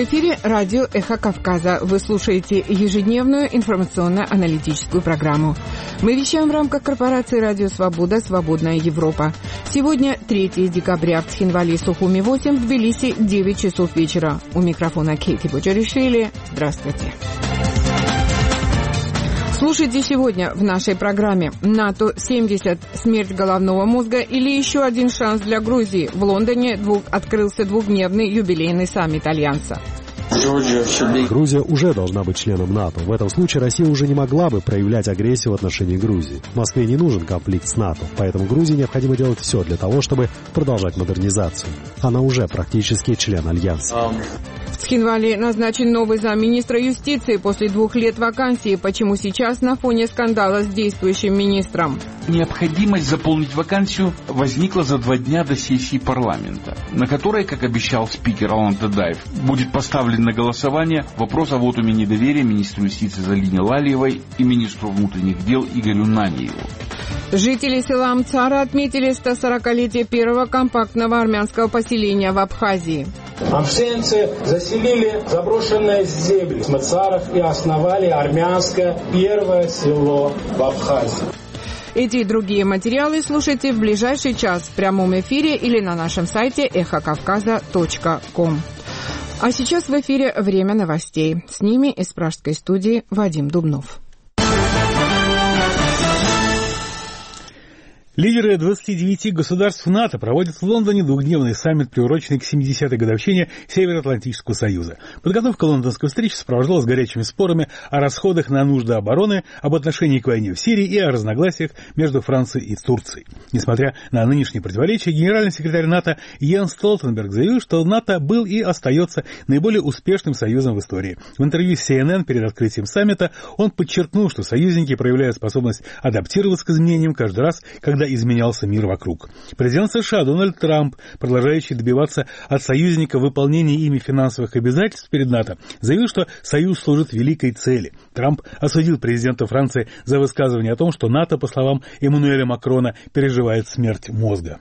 В эфире радио «Эхо Кавказа». Вы слушаете ежедневную информационно-аналитическую программу. Мы вещаем в рамках корпорации «Радио Свобода. Свободная Европа». Сегодня 3 декабря в Тхинвале, Сухуми 8, в Тбилиси 9 часов вечера. У микрофона Кейти Бочаришвили. Здравствуйте. Слушайте сегодня в нашей программе: НАТО-70, смерть головного мозга или еще один шанс для Грузии. В Лондоне открылся двухдневный юбилейный саммит Альянса. Грузия уже должна быть членом НАТО. В этом случае Россия уже не могла бы проявлять агрессию в отношении Грузии. Москве не нужен конфликт с НАТО, поэтому Грузии необходимо делать все для того, чтобы продолжать модернизацию. Она уже практически член Альянса. В Тхинвале назначен новый замминистра юстиции после 2 лет вакансии. Почему сейчас на фоне скандала с действующим министром? Необходимость заполнить вакансию возникла за 2 дня до сессии парламента, на которой, как обещал спикер Алан Тадаев, будет поставлен на голосование вопрос о вотуме недоверия министру юстиции Залине Лалиевой и министру внутренних дел Игорю Наниеву. Жители села Амцара отметили 140-летие первого компактного армянского поселения в Абхазии. Амшенцы заселили заброшенные земли в Мацарах и основали армянское первое село в Абхазии. Эти и другие материалы слушайте в ближайший час в прямом эфире или на нашем сайте эхокавказа.ком. А сейчас в эфире «Время новостей». С ними из пражской студии Вадим Дубнов. Лидеры 29 государств НАТО проводят в Лондоне двухдневный саммит, приуроченный к 70-й годовщине Североатлантического союза. Подготовка лондонской встречи сопровождалась горячими спорами о расходах на нужды обороны, об отношении к войне в Сирии и о разногласиях между Францией и Турцией. Несмотря на нынешние противоречия, генеральный секретарь НАТО Йенс Столтенберг заявил, что НАТО был и остается наиболее успешным союзом в истории. В интервью с CNN перед открытием саммита он подчеркнул, что союзники проявляют способность адаптироваться к изменениям каждый раз, когда изменялся мир вокруг. Президент США Дональд Трамп, продолжающий добиваться от союзников выполнения ими финансовых обязательств перед НАТО, заявил, что союз служит великой цели. Трамп осудил президента Франции за высказывание о том, что НАТО, по словам Эммануэля Макрона, переживает смерть мозга.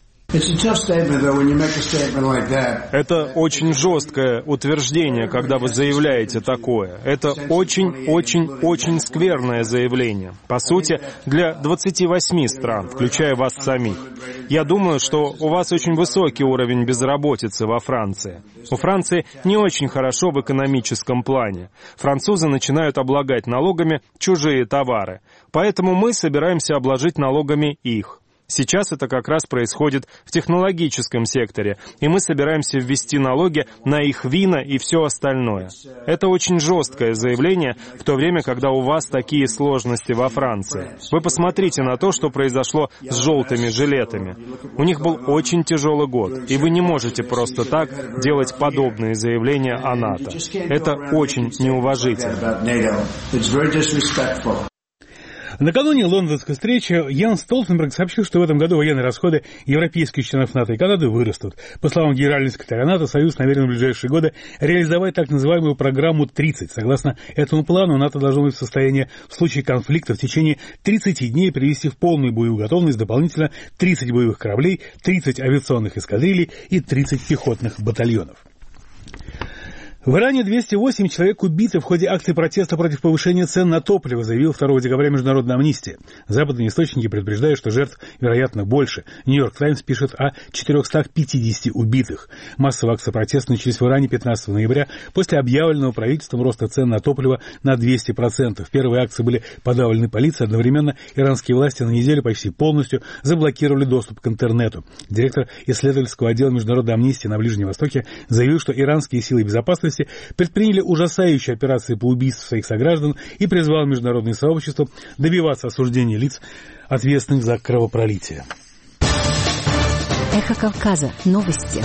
Это очень жесткое утверждение, когда вы заявляете такое. Это очень скверное заявление. По сути, для 28 стран, включая вас самих. Я думаю, что у вас очень высокий уровень безработицы во Франции. У Франции не очень хорошо в экономическом плане. Французы начинают облагать налогами чужие товары. Поэтому мы собираемся обложить налогами их. Сейчас это как раз происходит в технологическом секторе, и мы собираемся ввести налоги на их вина и все остальное. Это очень жесткое заявление, в то время, когда у вас такие сложности во Франции. Вы посмотрите на то, что произошло с желтыми жилетами. У них был очень тяжелый год, и вы не можете просто так делать подобные заявления о НАТО. Это очень неуважительно. Накануне лондонской встречи Йенс Столтенберг сообщил, что в этом году военные расходы европейских членов НАТО и Канады вырастут. По словам генерального секретаря НАТО, Союз намерен в ближайшие годы реализовать так называемую программу 30. Согласно этому плану, НАТО должно быть в состоянии в случае конфликта в течение 30 дней привести в полную боевую готовность дополнительно 30 боевых кораблей, 30 авиационных эскадрилей и 30 пехотных батальонов. В Иране 208 человек убиты в ходе акции протеста против повышения цен на топливо, заявил 2 декабря Международная амнистия. Западные источники предупреждают, что жертв, вероятно, больше. Нью-Йорк Таймс пишет о 450 убитых. Массовые акции протеста начались в Иране 15 ноября после объявленного правительством роста цен на топливо на 200%. Первые акции были подавлены полицией. Одновременно иранские власти на неделю почти полностью заблокировали доступ к интернету. Директор исследовательского отдела Международной амнистии на Ближнем Востоке заявил, что иранские силы безопасности предприняли ужасающие операции по убийству своих сограждан и призвал международное сообщество добиваться осуждения лиц, ответственных за кровопролитие. Эхо Кавказа. Новости.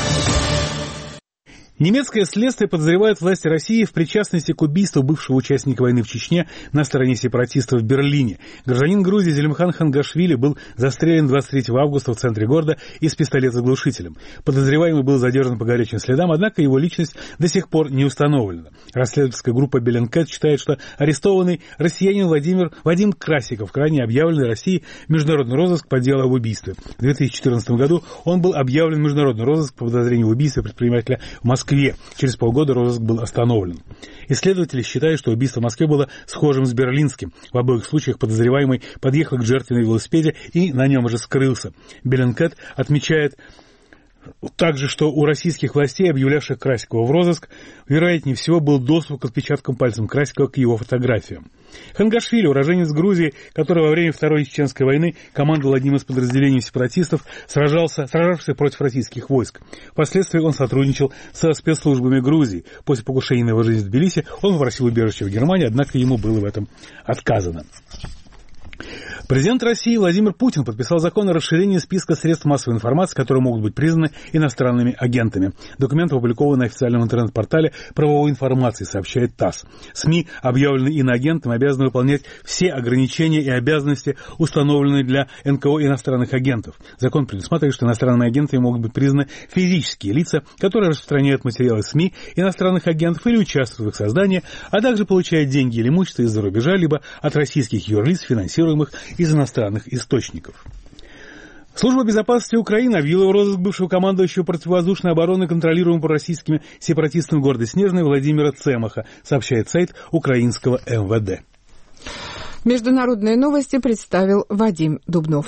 Немецкое следствие подозревает власти России в причастности к убийству бывшего участника войны в Чечне на стороне сепаратистов в Берлине. Гражданин Грузии Зелимхан Хангашвили был застрелен 23 августа в центре города из пистолета с глушителем. Подозреваемый был задержан по горячим следам, однако его личность до сих пор не установлена. Расследовательская группа Беллинкет считает, что арестованный россиянин Вадим Красиков крайне объявленный Россией в международный розыск по делу об убийстве. В 2014 году он был объявлен в международный розыск по подозрению в убийстве предпринимателя в Москве. Москве. Через полгода розыск был остановлен. Исследователи считают, что убийство в Москве было схожим с берлинским. В обоих случаях подозреваемый подъехал к жертве на велосипеде и на нем же скрылся. Bellingcat отмечает также, что у российских властей, объявлявших Красикова в розыск, вероятнее всего был доступ к отпечаткам пальцем Красикова к его фотографиям. Хангашвили, уроженец Грузии, который во время Второй Чеченской войны командовал одним из подразделений сепаратистов, сражавшихся против российских войск. Впоследствии он сотрудничал со спецслужбами Грузии. После покушения на его жизнь в Тбилиси он попросил убежище в Германии, однако ему было в этом отказано. Президент России Владимир Путин подписал закон о расширении списка средств массовой информации, которые могут быть признаны иностранными агентами. Документ опубликован на официальном интернет-портале правовой информации, сообщает ТАСС. СМИ, объявленные иноагентами, обязаны выполнять все ограничения и обязанности, установленные для НКО иностранных агентов. Закон предусматривает, что иностранными агентами могут быть признаны физические лица, которые распространяют материалы СМИ иностранных агентов или участвуют в их создании, а также получают деньги или имущество из-за рубежа, либо от российских юрлиц, финансируемых из иностранных источников. Служба безопасности Украины объявила в розыск бывшего командующего противовоздушной обороны, контролируемого российскими сепаратистами города Снежный Владимира Цемаха, сообщает сайт украинского МВД. Международные новости представил Вадим Дубнов.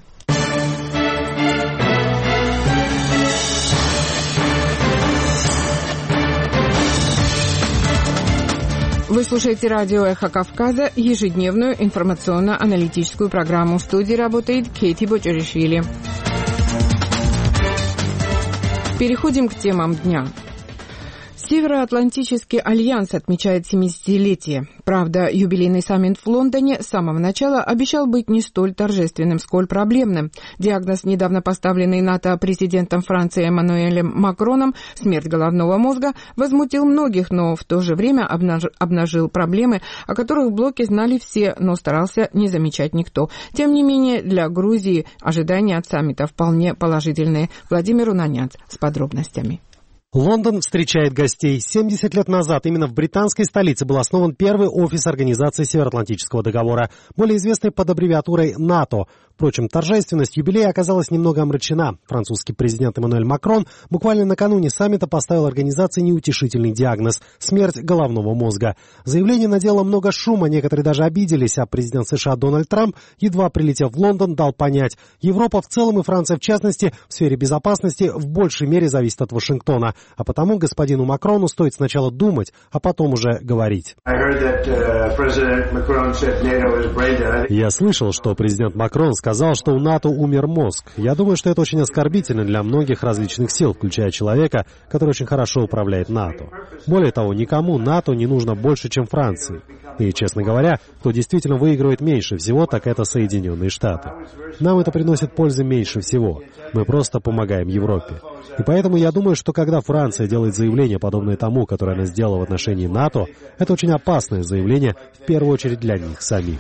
Вы слушаете радио «Эхо Кавказа», ежедневную информационно-аналитическую программу. В студии работает Кейти Боджоришвили. Переходим к темам дня. Североатлантический альянс отмечает 70-летие. Правда, юбилейный саммит в Лондоне с самого начала обещал быть не столь торжественным, сколь проблемным. Диагноз, недавно поставленный НАТО президентом Франции Эммануэлем Макроном, смерть головного мозга, возмутил многих, но в то же время обнажил проблемы, о которых в блоке знали все, но старался не замечать никто. Тем не менее, для Грузии ожидания от саммита вполне положительные. Владимир Унанянц с подробностями. Лондон встречает гостей. 70 лет назад именно в британской столице был основан первый офис Организации Североатлантического договора, более известный под аббревиатурой НАТО. Впрочем, торжественность юбилея оказалась немного омрачена. Французский президент Эммануэль Макрон буквально накануне саммита поставил организации неутешительный диагноз – смерть головного мозга. Заявление надело много шума, некоторые даже обиделись, а президент США Дональд Трамп, едва прилетев в Лондон, дал понять – Европа в целом и Франция в частности в сфере безопасности в большей мере зависит от Вашингтона. А потому господину Макрону стоит сначала думать, а потом уже говорить. Я слышал, что президент Макрон сказал, что у НАТО умер мозг. Я думаю, что это очень оскорбительно для многих различных сил, включая человека, который очень хорошо управляет НАТО. Более того, никому НАТО не нужно больше, чем Франции. И, честно говоря, кто действительно выигрывает меньше всего, так это Соединенные Штаты. Нам это приносит пользы меньше всего. Мы просто помогаем Европе. И поэтому я думаю, что когда Франция делает заявление, подобное тому, которое она сделала в отношении НАТО, это очень опасное заявление, в первую очередь для них самих.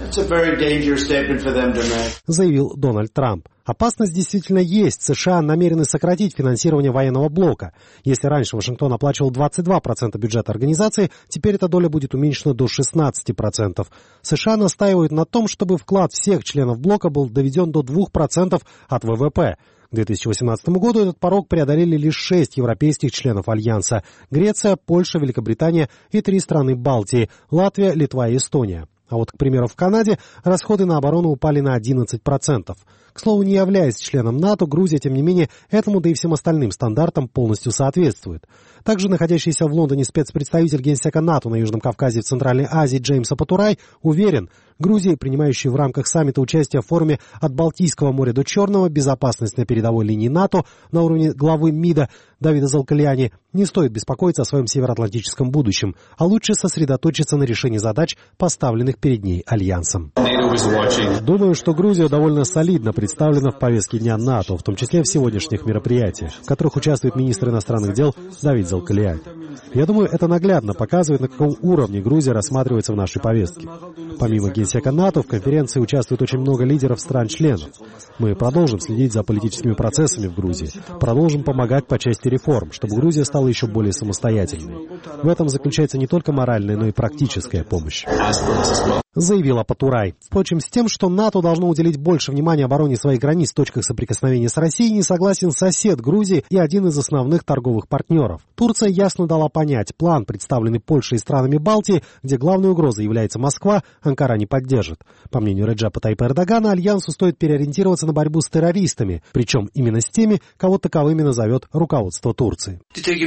Заявил Дональд Трамп. Опасность действительно есть. США намерены сократить финансирование военного блока. Если раньше Вашингтон оплачивал 22% бюджета организации, теперь эта доля будет уменьшена до 16%. США настаивают на том, чтобы вклад всех членов блока был доведен до 2% от ВВП. К 2018 году этот порог преодолели лишь 6 европейских членов Альянса – Греция, Польша, Великобритания и 3 страны Балтии – Латвия, Литва и Эстония. А вот, к примеру, в Канаде расходы на оборону упали на 11%. К слову, не являясь членом НАТО, Грузия, тем не менее, этому, да и всем остальным стандартам полностью соответствует. Также находящийся в Лондоне спецпредставитель Генсека НАТО на Южном Кавказе и в Центральной Азии Джеймс Апатурай уверен, Грузия, принимающая в рамках саммита участие в форуме «От Балтийского моря до Черного. Безопасность на передовой линии НАТО» на уровне главы МИДа Давида Залкальяни, не стоит беспокоиться о своем североатлантическом будущем, а лучше сосредоточиться на решении задач, поставленных перед ней Альянсом. Думаю, что Грузия довольно солидно представлена в повестке дня НАТО, в том числе в сегодняшних мероприятиях, в которых участвует министр иностранных дел Давид Залкальяни. Я думаю, это наглядно показывает, на каком уровне Грузия рассматривается в нашей повестке. Помимо Генсека НАТО, в конференции участвует очень много лидеров стран-членов. Мы продолжим следить за политическими процессами в Грузии, продолжим помогать по части реформ, чтобы Грузия стала еще более самостоятельной. В этом заключается не только моральная, но и практическая помощь. заявил Апатурай. Впрочем, с тем, что НАТО должно уделить больше внимания обороне своих границ в точках соприкосновения с Россией, не согласен сосед Грузии и один из основных торговых партнеров. Турция ясно дала понять, план, представленный Польшей и странами Балтии, где главной угрозой является Москва, Анкара не поддержит. По мнению Реджепа Тайипа Эрдогана, Альянсу стоит переориентироваться на борьбу с террористами, причем именно с теми, кого таковыми назовет руководство Турции.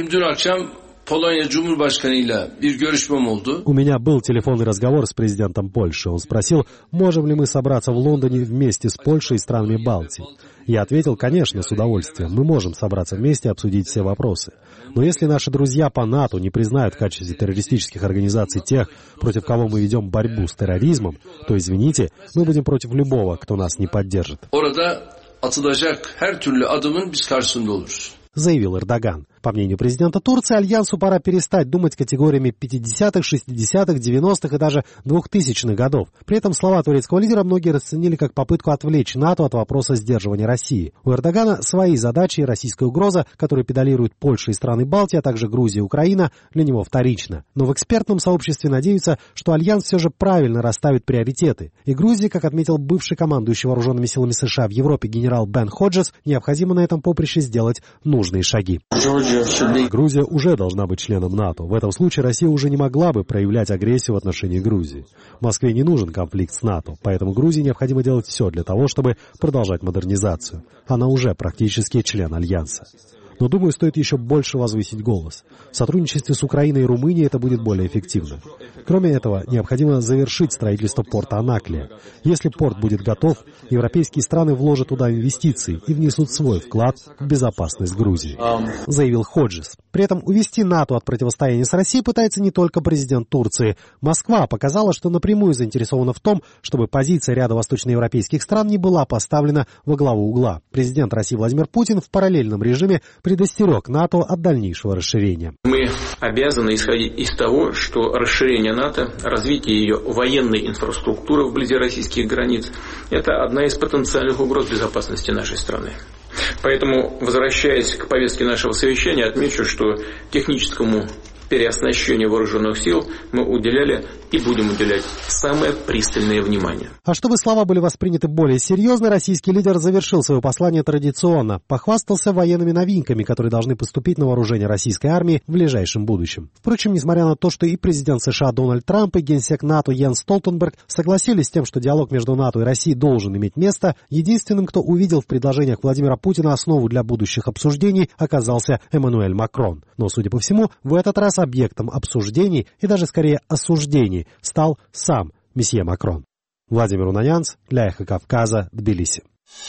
У меня был телефонный разговор с президентом Польши. Он спросил, можем ли мы собраться в Лондоне вместе с Польшей и странами Балтии. Я ответил, конечно, с удовольствием. Мы можем собраться вместе и обсудить все вопросы. Но если наши друзья по НАТО не признают в качестве террористических организаций тех, против кого мы ведем борьбу с терроризмом, то, извините, мы будем против любого, кто нас не поддержит. Заявил Эрдоган. По мнению президента Турции, Альянсу пора перестать думать категориями 50-х, 60-х, 90-х и даже 2000-х годов. При этом слова турецкого лидера многие расценили как попытку отвлечь НАТО от вопроса сдерживания России. У Эрдогана свои задачи и российская угроза, которую педалируют Польша и страны Балтии, а также Грузия и Украина, для него вторична. Но в экспертном сообществе надеются, что Альянс все же правильно расставит приоритеты. И Грузии, как отметил бывший командующий вооруженными силами США в Европе генерал Бен Ходжес, необходимо на этом поприще сделать нужные шаги. Грузия уже должна быть членом НАТО. В этом случае Россия уже не могла бы проявлять агрессию в отношении Грузии. Москве не нужен конфликт с НАТО, поэтому Грузии необходимо делать все для того, чтобы продолжать модернизацию. Она уже практически член Альянса. Но, думаю, стоит еще больше возвысить голос. В сотрудничестве с Украиной и Румынией это будет более эффективно. Кроме этого, необходимо завершить строительство порта Анаклия. Если порт будет готов, европейские страны вложат туда инвестиции и внесут свой вклад в безопасность Грузии, заявил Ходжес. При этом увести НАТО от противостояния с Россией пытается не только президент Турции. Москва показала, что напрямую заинтересована в том, чтобы позиция ряда восточноевропейских стран не была поставлена во главу угла. Президент России Владимир Путин в параллельном режиме предостерег НАТО от дальнейшего расширения. Мы обязаны исходить из того, что расширение НАТО, развитие ее военной инфраструктуры вблизи российских границ – это одна из потенциальных угроз безопасности нашей страны. Поэтому, возвращаясь к повестке нашего совещания, отмечу, что техническому переоснащению вооруженных сил мы уделяли и будем уделять самое пристальное внимание. А чтобы слова были восприняты более серьезно, российский лидер завершил свое послание традиционно. Похвастался военными новинками, которые должны поступить на вооружение российской армии в ближайшем будущем. Впрочем, несмотря на то, что и президент США Дональд Трамп, и генсек НАТО Йенс Столтенберг согласились с тем, что диалог между НАТО и Россией должен иметь место, единственным, кто увидел в предложениях Владимира Путина основу для будущих обсуждений, оказался Эммануэль Макрон. Но, судя по всему, в этот раз объектом обсуждений и даже скорее осуждений стал сам месье Макрон. Владимир Унанянц для Эхо Кавказа, Тбилиси.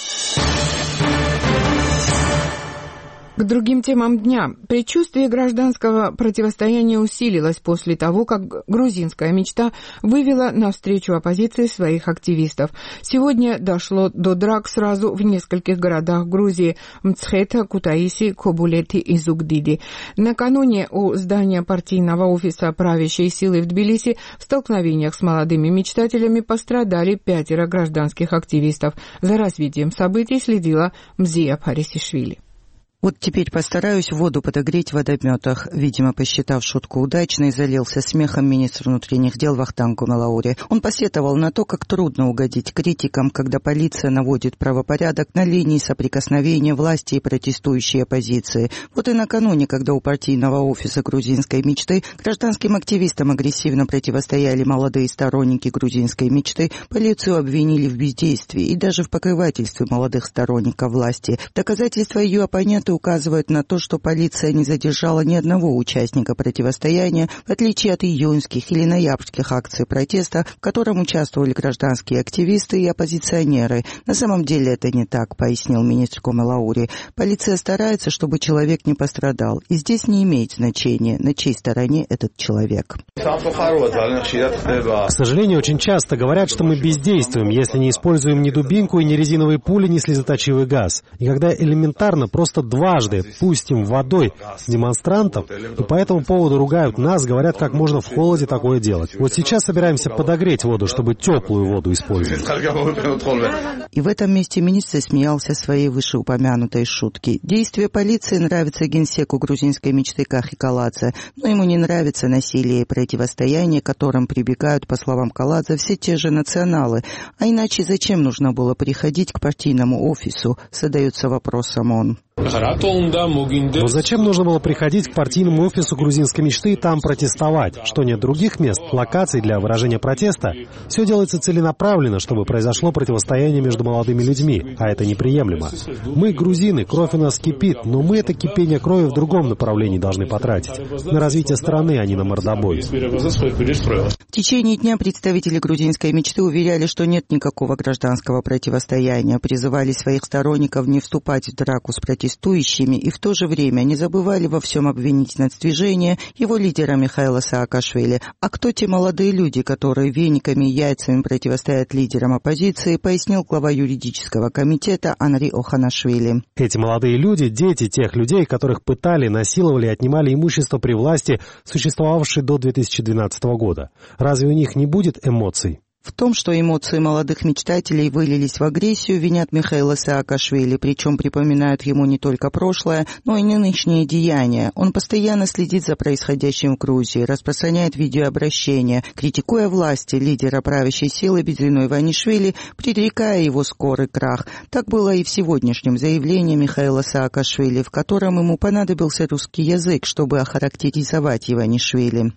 К другим темам дня. Предчувствие гражданского противостояния усилилось после того, как грузинская мечта вывела навстречу оппозиции своих активистов. Сегодня дошло до драк сразу в нескольких городах Грузии – Мцхета, Кутаиси, Кобулети и Зугдиди. Накануне у здания партийного офиса правящей силы в Тбилиси в столкновениях с молодыми мечтателями пострадали 5 гражданских активистов. За развитием событий следила Мзия Парисишвили. Вот теперь постараюсь воду подогреть в водометах. Видимо, посчитав шутку удачной, залился смехом министр внутренних дел Вахтанг Гумалаури. Он посетовал на то, как трудно угодить критикам, когда полиция наводит правопорядок на линии соприкосновения власти и протестующей оппозиции. Вот и накануне, когда у партийного офиса грузинской мечты гражданским активистам агрессивно противостояли молодые сторонники грузинской мечты, полицию обвинили в бездействии и даже в покрывательстве молодых сторонников власти. Доказательства ее оппонентов указывают на то, что полиция не задержала ни одного участника противостояния, в отличие от июньских или ноябрьских акций протеста, в котором участвовали гражданские активисты и оппозиционеры. На самом деле это не так, пояснил министр Гумалаури. Полиция старается, чтобы человек не пострадал, и здесь не имеет значения, на чьей стороне этот человек. К сожалению, очень часто говорят, что мы бездействуем, если не используем ни дубинку, ни резиновые пули, ни слезоточивый газ. И когда элементарно просто 2 дважды, пустим водой демонстрантов, и по этому поводу ругают нас, говорят, как можно в холоде такое делать. Вот сейчас собираемся подогреть воду, чтобы теплую воду использовать. И в этом месте министр смеялся своей вышеупомянутой шутки. Действия полиции нравятся генсеку грузинской мечты Кахи Каладзе, но ему не нравится насилие и противостояние, к которым прибегают, по словам Каладзе, все те же националы. А иначе зачем нужно было приходить к партийному офису, задается вопросом он. Но зачем нужно было приходить к партийному офису грузинской мечты и там протестовать? Что нет других мест, локаций для выражения протеста? Все делается целенаправленно, чтобы произошло противостояние между молодыми людьми, а это неприемлемо. Мы, грузины, кровь у нас кипит, но мы это кипение крови в другом направлении должны потратить. На развитие страны, а не на мордобой. В течение дня представители грузинской мечты уверяли, что нет никакого гражданского противостояния, призывали своих сторонников не вступать в драку с протестующими и в то же время не забывали во всем обвинить нацдвижение его лидера Михаила Саакашвили. А кто те молодые люди, которые вениками и яйцами противостоят лидерам оппозиции, пояснил глава юридического комитета Анри Оханашвили. Эти молодые люди – дети тех людей, которых пытали, насиловали и отнимали имущество при власти, существовавшей до 2012 года. Разве у них не будет эмоций? В том, что эмоции молодых мечтателей вылились в агрессию, винят Михаила Саакашвили, причем припоминают ему не только прошлое, но и нынешние деяния. Он постоянно следит за происходящим в Грузии, распространяет видеообращения, критикуя власти лидера правящей силы Бизлину Иванишвили, предрекая его скорый крах. Так было и в сегодняшнем заявлении Михаила Саакашвили, в котором ему понадобился русский язык, чтобы охарактеризовать Иванишвили.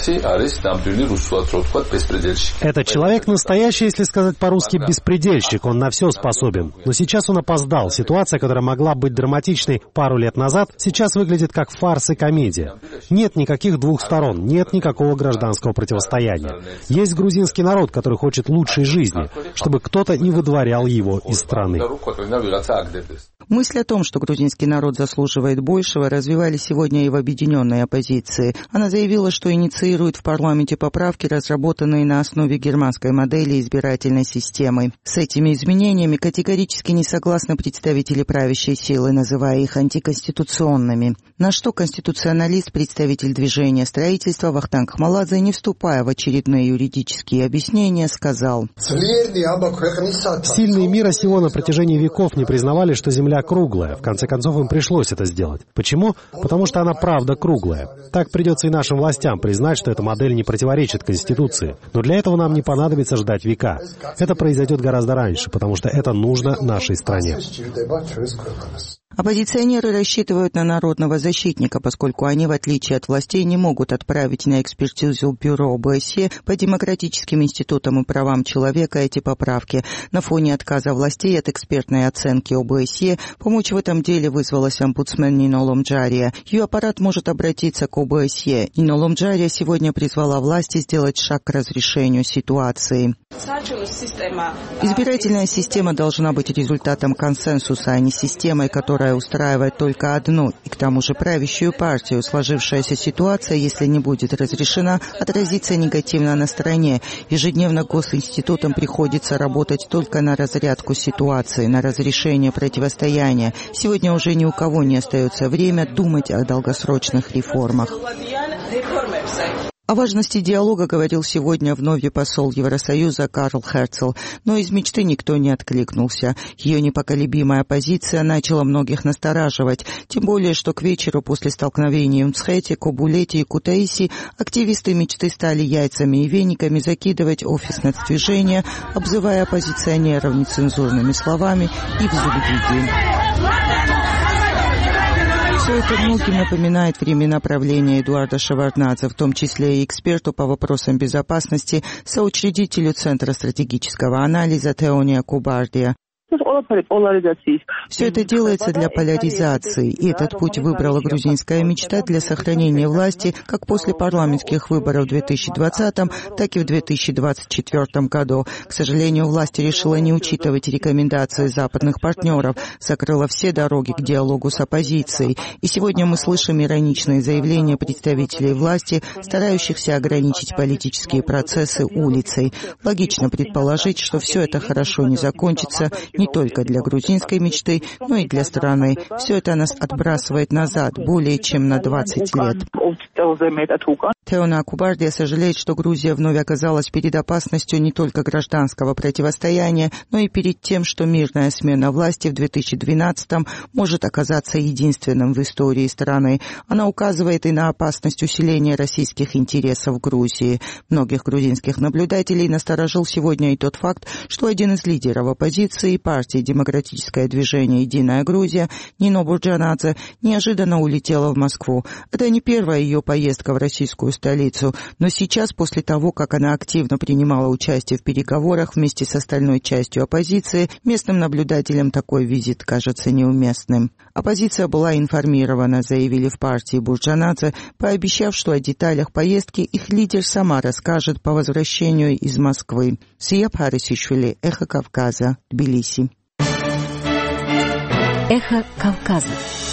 Это человек настоящий, если сказать по-русски, беспредельщик, он на все способен. Но сейчас он опоздал. Ситуация, которая могла быть драматичной пару лет назад, сейчас выглядит как фарс и комедия. Нет никаких двух сторон, нет никакого гражданского противостояния. Есть грузинский народ, который хочет лучшей жизни, чтобы кто-то не выдворял его из страны. Мысль о том, что грузинский народ заслуживает большего, развивали сегодня и в объединенной оппозиции. Она заявила, что инициирует в парламенте поправки, разработанные на основе германской модели избирательной системы. С этими изменениями категорически не согласны представители правящей силы, называя их антиконституционными. На что конституционалист, представитель движения строительства Вахтанг Хмаладзе, не вступая в очередные юридические объяснения, сказал: «Сильные мира сего на протяжении веков не признавали, что Земля круглая. В конце концов, им пришлось это сделать. Почему? Потому что она правда круглая. Так придется и нашим властям признать, что эта модель не противоречит Конституции. Но для этого нам не понадобится ждать века. Это произойдет гораздо раньше, потому что это нужно нашей стране». Оппозиционеры рассчитывают на народного защитника, поскольку они, в отличие от властей, не могут отправить на экспертизу бюро ОБСЕ по демократическим институтам и правам человека эти поправки. На фоне отказа властей от экспертной оценки ОБСЕ помочь в этом деле вызвалась омбудсмен Нино Ломджария. Ее аппарат может обратиться к ОБСЕ. Нино Ломджария сегодня призвала власти сделать шаг к разрешению ситуации. Избирательная система должна быть результатом консенсуса, а не системой, которая устраивает только одну, и к тому же правящую партию. Сложившаяся ситуация, если не будет разрешена, отразится негативно на стране. Ежедневно госинститутам приходится работать только на разрядку ситуации, на разрешение противостояния. Сегодня уже ни у кого не остается время думать о долгосрочных реформах. О важности диалога говорил сегодня вновь посол Евросоюза Карл Херцл, но из мечты никто не откликнулся. Ее непоколебимая позиция начала многих настораживать, тем более, что к вечеру после столкновений в Мцхете, Кобулете и Кутаиси активисты мечты стали яйцами и вениками закидывать офис нацдвижения, обзывая оппозиционеров нецензурными словами и в зубы. Все это многим напоминает времена правления Эдуарда Шеварднадзе, в том числе и эксперту по вопросам безопасности, соучредителю Центра стратегического анализа Теония Кубардия. Все это делается для поляризации, и этот путь выбрала грузинская мечта для сохранения власти как после парламентских выборов в 2020, так и в 2024 году. К сожалению, власть решила не учитывать рекомендации западных партнеров, закрыла все дороги к диалогу с оппозицией. И сегодня мы слышим ироничные заявления представителей власти, старающихся ограничить политические процессы улицей. Логично предположить, что все это хорошо не закончится, не только для грузинской мечты, но и для страны. Все это нас отбрасывает назад более чем на 20 лет. Теона Акубардия сожалеет, что Грузия вновь оказалась перед опасностью не только гражданского противостояния, но и перед тем, что мирная смена власти в 2012-м может оказаться единственным в истории страны. Она указывает и на опасность усиления российских интересов в Грузии. Многих грузинских наблюдателей насторожил сегодня и тот факт, что один из лидеров оппозиции, партии «Демократическое движение «Единая Грузия», Нино Бурджанадзе, неожиданно улетела в Москву. Это не первая ее поездка в российскую столицу, но сейчас, после того, как она активно принимала участие в переговорах вместе с остальной частью оппозиции, местным наблюдателям такой визит кажется неуместным. Оппозиция была информирована, заявили в партии Бурджанадзе, пообещав, что о деталях поездки их лидер сама расскажет по возвращению из Москвы. Сия Парисишвили, Эхо Кавказа, Тбилиси. Эхо Кавказа.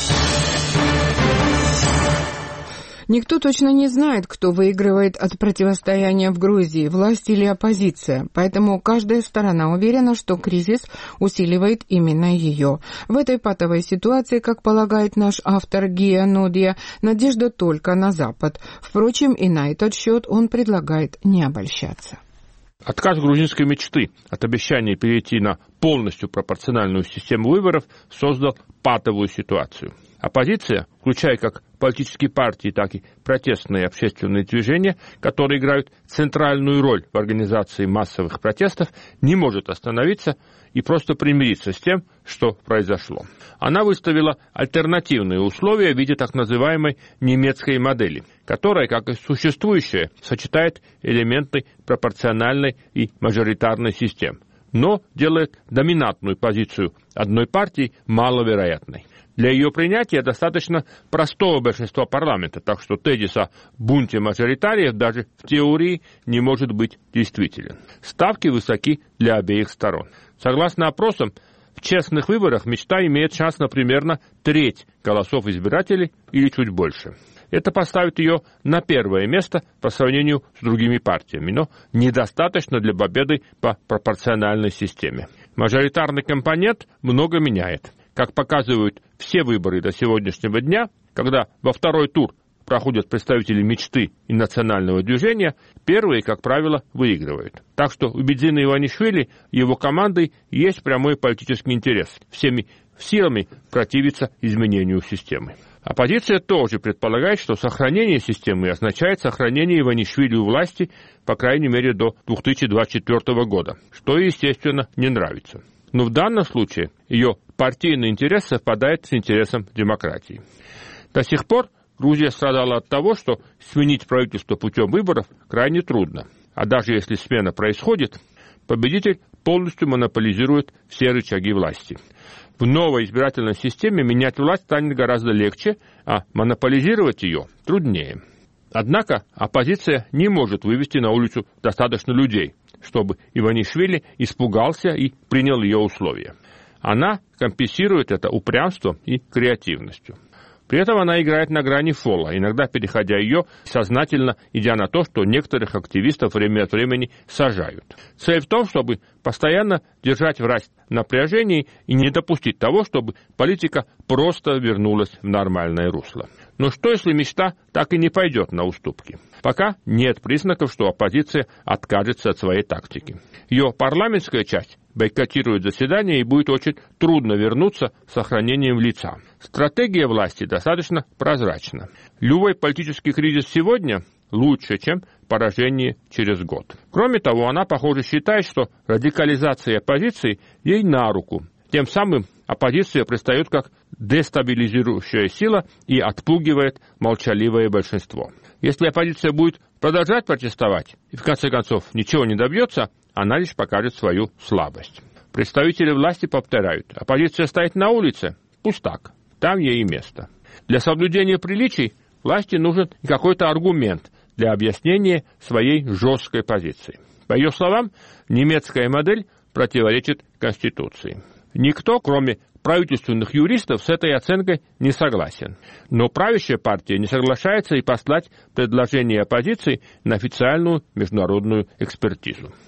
Никто точно не знает, кто выигрывает от противостояния в Грузии, власть или оппозиция, поэтому каждая сторона уверена, что кризис усиливает именно ее. В этой патовой ситуации, как полагает наш автор Гия Нудия, надежда только на Запад. Впрочем, и на этот счет он предлагает не обольщаться. Отказ грузинской мечты от обещания перейти на полностью пропорциональную систему выборов создал патовую ситуацию. Оппозиция, включая как политические партии, так и протестные общественные движения, которые играют центральную роль в организации массовых протестов, не может остановиться и просто примириться с тем, что произошло. Она выставила альтернативные условия в виде так называемой немецкой модели, которая, как и существующая, сочетает элементы пропорциональной и мажоритарной систем, но делает доминантную позицию одной партии маловероятной. Для ее принятия достаточно простого большинства парламента, так что тезис о бунте мажоритариев даже в теории не может быть действителен. Ставки высоки для обеих сторон. Согласно опросам, в честных выборах мечта имеет шанс на примерно треть голосов избирателей или чуть больше. Это поставит ее на первое место по сравнению с другими партиями, но недостаточно для победы по пропорциональной системе. Мажоритарный компонент много меняет. Как показывают все выборы до сегодняшнего дня, когда во второй тур проходят представители мечты и национального движения, первые, как правило, выигрывают. Так что у Бедзина Иванишвили и его командой есть прямой политический интерес всеми силами противиться изменению системы. Оппозиция тоже предполагает, что сохранение системы означает сохранение Иванишвили у власти, по крайней мере, до 2024 года, что, естественно, не нравится. Но в данном случае ее партийный интерес совпадает с интересом демократии. До сих пор Грузия страдала от того, что сменить правительство путем выборов крайне трудно. А даже если смена происходит, победитель полностью монополизирует все рычаги власти. В новой избирательной системе менять власть станет гораздо легче, а монополизировать ее труднее. Однако оппозиция не может вывести на улицу достаточно людей, чтобы Иванишвили испугался и принял ее условия. Она компенсирует это упрямством и креативностью. При этом она играет на грани фола, иногда переходя ее, сознательно идя на то, что некоторых активистов время от времени сажают. Цель в том, чтобы постоянно держать власть в напряжении и не допустить того, чтобы политика просто вернулась в нормальное русло. Но что, если мечта так и не пойдет на уступки? Пока нет признаков, что оппозиция откажется от своей тактики. Ее парламентская часть бойкотирует заседание и будет очень трудно вернуться с сохранением лица. Стратегия власти достаточно прозрачна. Любой политический кризис сегодня лучше, чем поражение через год. Кроме того, она, похоже, считает, что радикализация оппозиции ей на руку. Тем самым оппозиция предстает как дестабилизирующая сила и отпугивает молчаливое большинство. Если оппозиция будет продолжать протестовать и в конце концов ничего не добьется, она лишь покажет свою слабость. Представители власти повторяют: оппозиция стоит на улице, пустак, там ей и место. Для соблюдения приличий власти нужен какой-то аргумент для объяснения своей жесткой позиции. По ее словам, немецкая модель противоречит Конституции. Никто, кроме правительственных юристов, с этой оценкой не согласен. Но правящая партия не соглашается и послать предложение оппозиции на официальную международную экспертизу.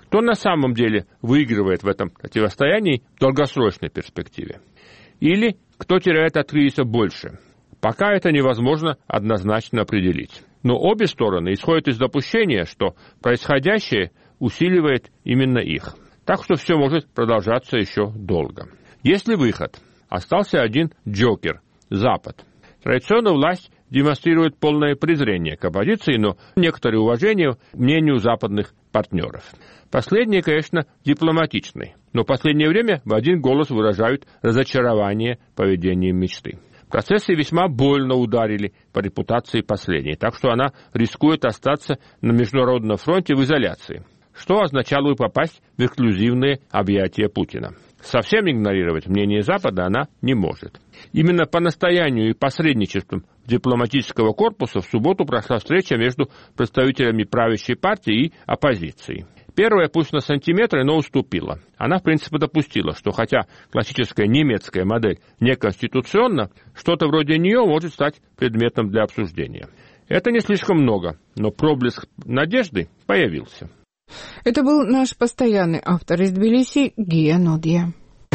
Кто на самом деле выигрывает в этом противостоянии в долгосрочной перспективе? Или кто теряет от кризиса больше? Пока это невозможно однозначно определить. Но обе стороны исходят из допущения, что происходящее усиливает именно их. Так что все может продолжаться еще долго. Если выход? Остался один джокер – Запад. Традиционно власть демонстрирует полное презрение к оппозиции, но некоторое уважение к мнению западных партнеров. Последние, конечно, дипломатичны, но в последнее время в один голос выражают разочарование поведением мечты. Процессы весьма больно ударили по репутации последней, так что она рискует остаться на международном фронте в изоляции, что означало бы попасть в эксклюзивные объятия Путина. Совсем игнорировать мнение Запада она не может. Именно по настоянию и посредничеством дипломатического корпуса в субботу прошла встреча между представителями правящей партии и оппозиции. Первая, пусть на сантиметры, но уступила. Она, в принципе, допустила, что хотя классическая немецкая модель неконституционна, что-то вроде нее может стать предметом для обсуждения. Это не слишком много, но проблеск надежды появился. Это был наш постоянный автор из Тбилиси Гия Нодья.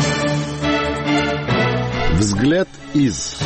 Взгляд из...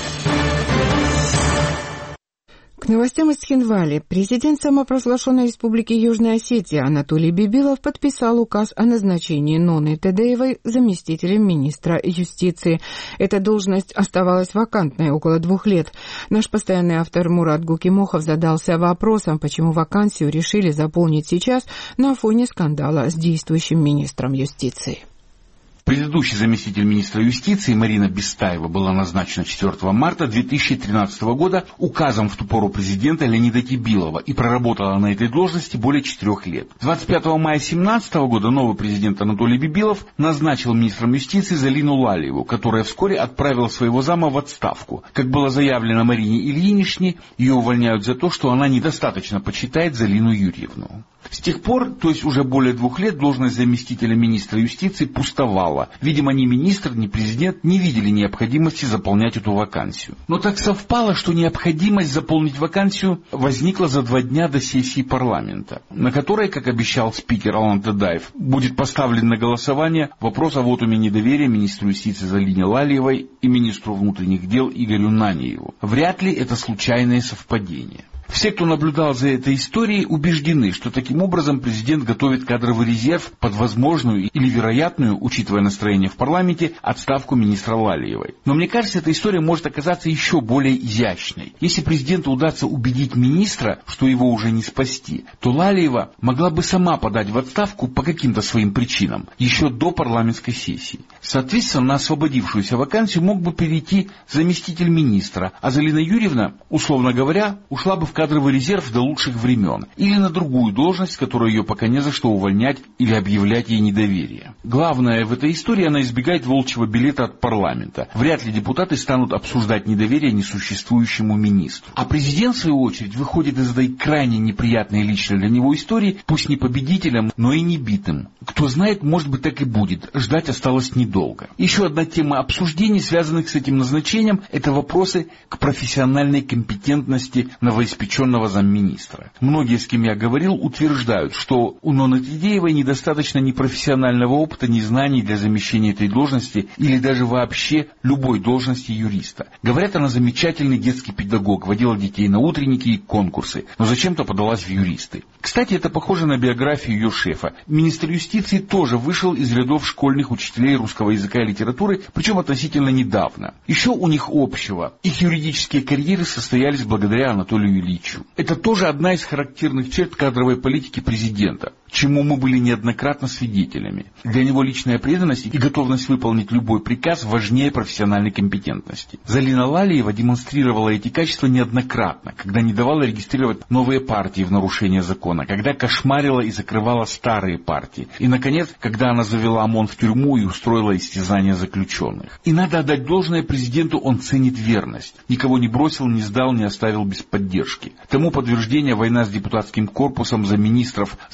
К новостям из Цхинвали. Президент самопровозглашенной республики Южная Осетия Анатолий Бибилов подписал указ о назначении Ноны Тедеевой заместителем министра юстиции. Эта должность оставалась вакантной около 2 лет. Наш постоянный автор Мурат Гукимохов задался вопросом, почему вакансию решили заполнить сейчас на фоне скандала с действующим министром юстиции. Предыдущий заместитель министра юстиции Марина Бестаева была назначена 4 марта 2013 года указом в ту пору президента Леонида Тибилова и проработала на этой должности более 4 лет. 25 мая 2017 года новый президент Анатолий Бибилов назначил министром юстиции Залину Лалиеву, которая вскоре отправила своего зама в отставку. Как было заявлено Марине Ильиничне, ее увольняют за то, что она недостаточно почитает Залину Юрьевну. С тех пор, то есть уже более 2 лет, должность заместителя министра юстиции пустовала. Видимо, ни министр, ни президент не видели необходимости заполнять эту вакансию. Но так совпало, что необходимость заполнить вакансию возникла за 2 дня до сессии парламента, на которой, как обещал спикер Алан Тадаев, будет поставлен на голосование вопрос о вотуме недоверия министру юстиции Залине Лалиевой и министру внутренних дел Игорю Наньеву. Вряд ли это случайное совпадение. Все, кто наблюдал за этой историей, убеждены, что таким образом президент готовит кадровый резерв под возможную или вероятную, учитывая настроение в парламенте, отставку министра Лалиевой. Но мне кажется, эта история может оказаться еще более изящной. Если президенту удастся убедить министра, что его уже не спасти, то Лалиева могла бы сама подать в отставку по каким-то своим причинам, еще до парламентской сессии. Соответственно, на освободившуюся вакансию мог бы перейти заместитель министра, а Залина Юрьевна, условно говоря, ушла бы в кадровый резерв до лучших времен, или на другую должность, которую ее пока не за что увольнять или объявлять ей недоверие. Главное в этой истории, она избегает волчьего билета от парламента. Вряд ли депутаты станут обсуждать недоверие несуществующему министру. А президент, в свою очередь, выходит из этой крайне неприятной лично для него истории, пусть не победителем, но и не битым. Кто знает, может быть, так и будет. Ждать осталось недолго. Еще одна тема обсуждений, связанных с этим назначением, это вопросы к профессиональной компетентности новоиспеченного замминистра. Многие, с кем я говорил, утверждают, что у Ноны Тедеевой недостаточно ни профессионального опыта, ни знаний для замещения этой должности или даже вообще любой должности юриста. Говорят, она замечательный детский педагог, водила детей на утренники и конкурсы, но зачем-то подалась в юристы. Кстати, это похоже на биографию ее шефа. Министр юстиции тоже вышел из рядов школьных учителей русского языка и литературы, причем относительно недавно. Еще у них общего. Их юридические карьеры состоялись благодаря Анатолию Ильичу. Это тоже одна из характерных черт кадровой политики президента, чему мы были неоднократно свидетелями. Для него личная преданность и готовность выполнить любой приказ важнее профессиональной компетентности. Залина Лалиева демонстрировала эти качества неоднократно, когда не давала регистрировать новые партии в нарушение закона, когда кошмарила и закрывала старые партии, и, наконец, когда она завела ОМОН в тюрьму и устроила истязания заключенных. И надо отдать должное президенту, он ценит верность. Никого не бросил, не сдал, не оставил без поддержки. Тому подтверждение война с депутатским корпусом за министров Залину Лалиеву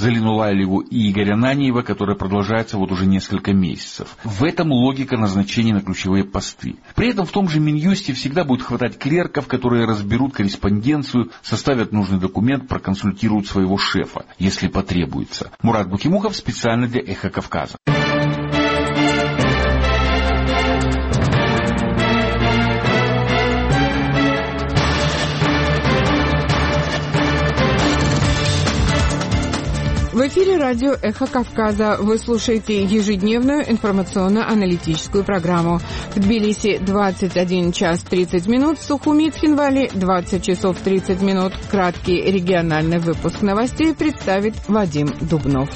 Михайлову и Игоря Наньева, которая продолжается вот уже несколько месяцев. В этом логика назначения на ключевые посты. При этом в том же Минюсте всегда будет хватать клерков, которые разберут корреспонденцию, составят нужный документ, проконсультируют своего шефа, если потребуется. Мурат Букимухов специально для «Эхо Кавказа». В эфире радио «Эхо Кавказа». Вы слушаете ежедневную информационно-аналитическую программу. В Тбилиси 21 час 30 минут, в Сухуми и Цхинвале 20 часов 30 минут. Краткий региональный выпуск новостей представит Вадим Дубнов.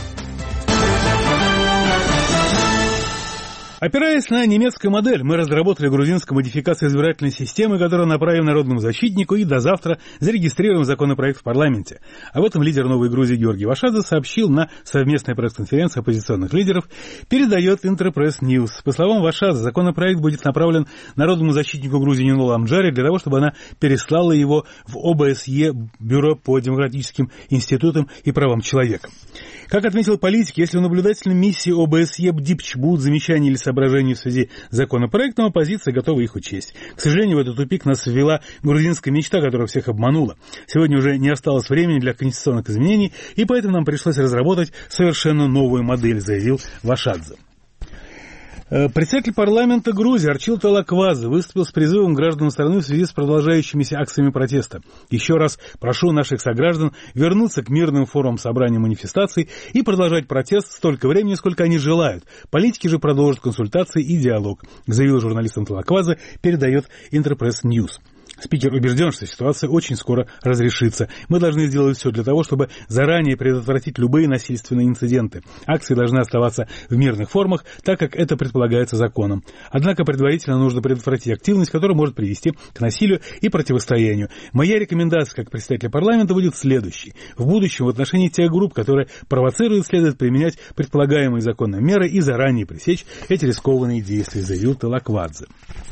Опираясь на немецкую модель, мы разработали грузинскую модификацию избирательной системы, которую направим народному защитнику и до завтра зарегистрируем законопроект в парламенте. Об этом лидер «Новой Грузии» Георгий Вашадзе сообщил на совместной пресс-конференции оппозиционных лидеров, передает Интерпресс Ньюс. По словам Вашадзе, законопроект будет направлен народному защитнику Грузии Нинолу Амджаре для того, чтобы она переслала его в ОБСЕ, Бюро по демократическим институтам и правам человека. Как отметил политик, если в наблюдательной миссии ОБСЕ БДИПЧ будут замечания или соображения в связи с законопроектом, оппозиция готова их учесть. К сожалению, в этот тупик нас ввела грузинская мечта, которая всех обманула. Сегодня уже не осталось времени для конституционных изменений, и поэтому нам пришлось разработать совершенно новую модель, заявил Вашадзе. Председатель парламента Грузии Арчил Талаквадзе выступил с призывом граждан страны в связи с продолжающимися акциями протеста. Еще раз прошу наших сограждан вернуться к мирным форумам собраний манифестаций и продолжать протест столько времени, сколько они желают. Политики же продолжат консультации и диалог, заявил журналистам Талаквадзе, передает Интерпресс Ньюс. Спикер убежден, что ситуация очень скоро разрешится. Мы должны сделать все для того, чтобы заранее предотвратить любые насильственные инциденты. Акции должны оставаться в мирных формах, так как это предполагается законом. Однако предварительно нужно предотвратить активность, которая может привести к насилию и противостоянию. Моя рекомендация как председателя парламента будет следующей. В будущем в отношении тех групп, которые провоцируют, следует применять предполагаемые законные меры и заранее пресечь эти рискованные действия, заявил Талаквадзе.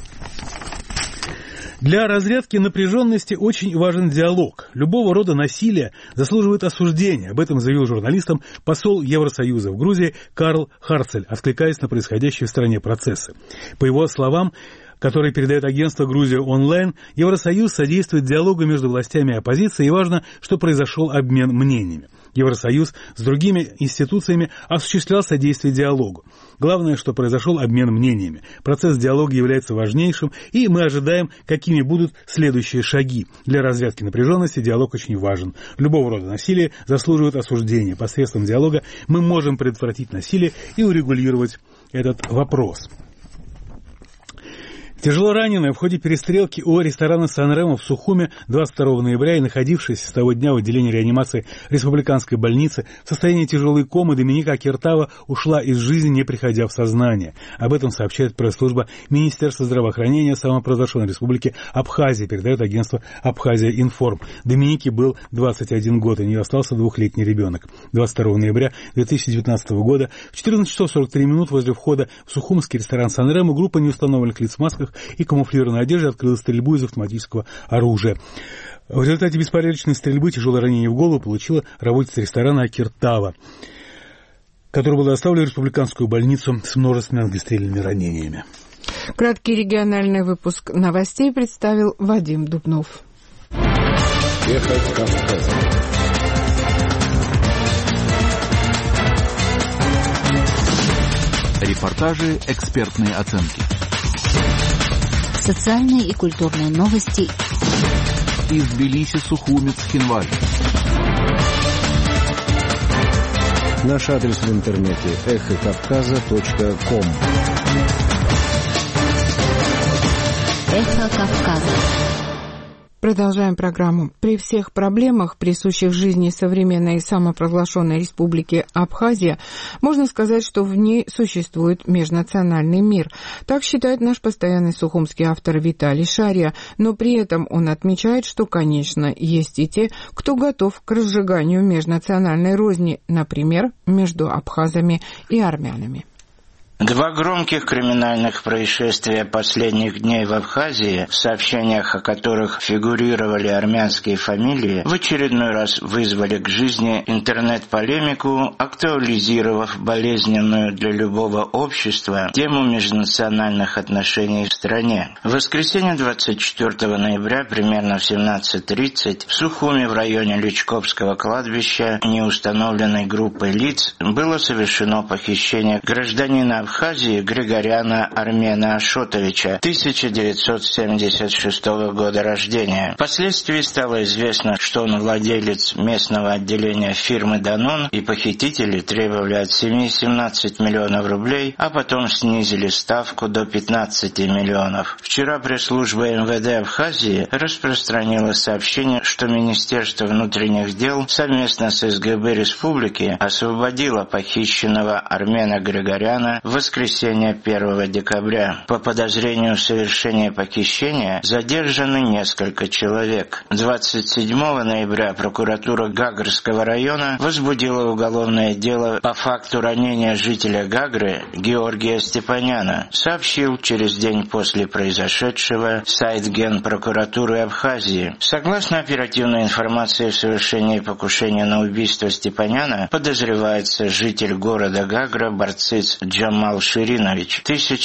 Для разрядки напряженности очень важен диалог. Любого рода насилие заслуживает осуждения. Об этом заявил журналистам посол Евросоюза в Грузии Карл Харцель, откликаясь на происходящие в стране процессы. По его словам, который передает агентство «Грузия онлайн», Евросоюз содействует диалогу между властями и оппозицией, и важно, что произошел обмен мнениями. Евросоюз с другими институциями осуществлял содействие диалогу. Главное, что произошел обмен мнениями. Процесс диалога является важнейшим, и мы ожидаем, какими будут следующие шаги. Для разрядки напряженности диалог очень важен. Любого рода насилие заслуживает осуждения. Посредством диалога мы можем предотвратить насилие и урегулировать этот вопрос. Тяжело раненая в ходе перестрелки у ресторана «Сан-Ремо» в Сухуме 22 ноября и находившаяся с того дня в отделении реанимации республиканской больницы в состоянии тяжелой комы Доминика Акиртава ушла из жизни, не приходя в сознание. Об этом сообщает пресс-служба Министерства здравоохранения самопровозглашенной республики Абхазия, передает агентство «Абхазия Информ». Доминике был 21 год, и у нее остался 2-летний ребенок. 22 ноября 2019 года в 14 часов 43 минут возле входа в сухумский ресторан «Сан-Ремо» группа неустановленных лиц в масках и камуфлированной одежде открыла стрельбу из автоматического оружия. В результате беспорядочной стрельбы тяжелое ранение в голову получила работница ресторана Акиртава, которая была доставлена в республиканскую больницу с множественными огнестрельными ранениями. Краткий региональный выпуск новостей представил Вадим Дубнов. Эхо Кавказа. Репортажи, экспертные оценки. Социальные и культурные новости из Тбилиси, Сухуми, Цхинвале. Наш адрес в интернете эхокавказа.ком. Эхо Кавказа. Продолжаем программу. При всех проблемах, присущих жизни современной самопровозглашенной республики Абхазия, можно сказать, что в ней существует межнациональный мир. Так считает наш постоянный сухумский автор Виталий Шария, но при этом он отмечает, что, конечно, есть и те, кто готов к разжиганию межнациональной розни, например, между абхазами и армянами. Два громких криминальных происшествия последних дней в Абхазии, в сообщениях о которых фигурировали армянские фамилии, в очередной раз вызвали к жизни интернет-полемику, актуализировав болезненную для любого общества тему межнациональных отношений в стране. В воскресенье 24 ноября примерно в 17:30 в Сухуми в районе Личковского кладбища неустановленной группой лиц было совершено похищение гражданина Абхазии Григоряна Армена Ашотовича, 1976 года рождения. Впоследствии стало известно, что он владелец местного отделения фирмы «Данон», и похитители требовали от семьи 17 миллионов рублей, а потом снизили ставку до 15 миллионов. Вчера пресс-служба МВД Абхазии распространила сообщение, что Министерство внутренних дел совместно с СГБ республики освободило похищенного Армена Григоряна в воскресенье 1 декабря. По подозрению в совершении похищения задержаны несколько человек. 27 ноября прокуратура Гагрского района возбудила уголовное дело по факту ранения жителя Гагры Георгия Степаняна, сообщил через день после произошедшего сайт Генпрокуратуры Абхазии. Согласно оперативной информации, в совершении покушения на убийство Степаняна подозревается житель города Гагра Барциц Джамал Ширинович,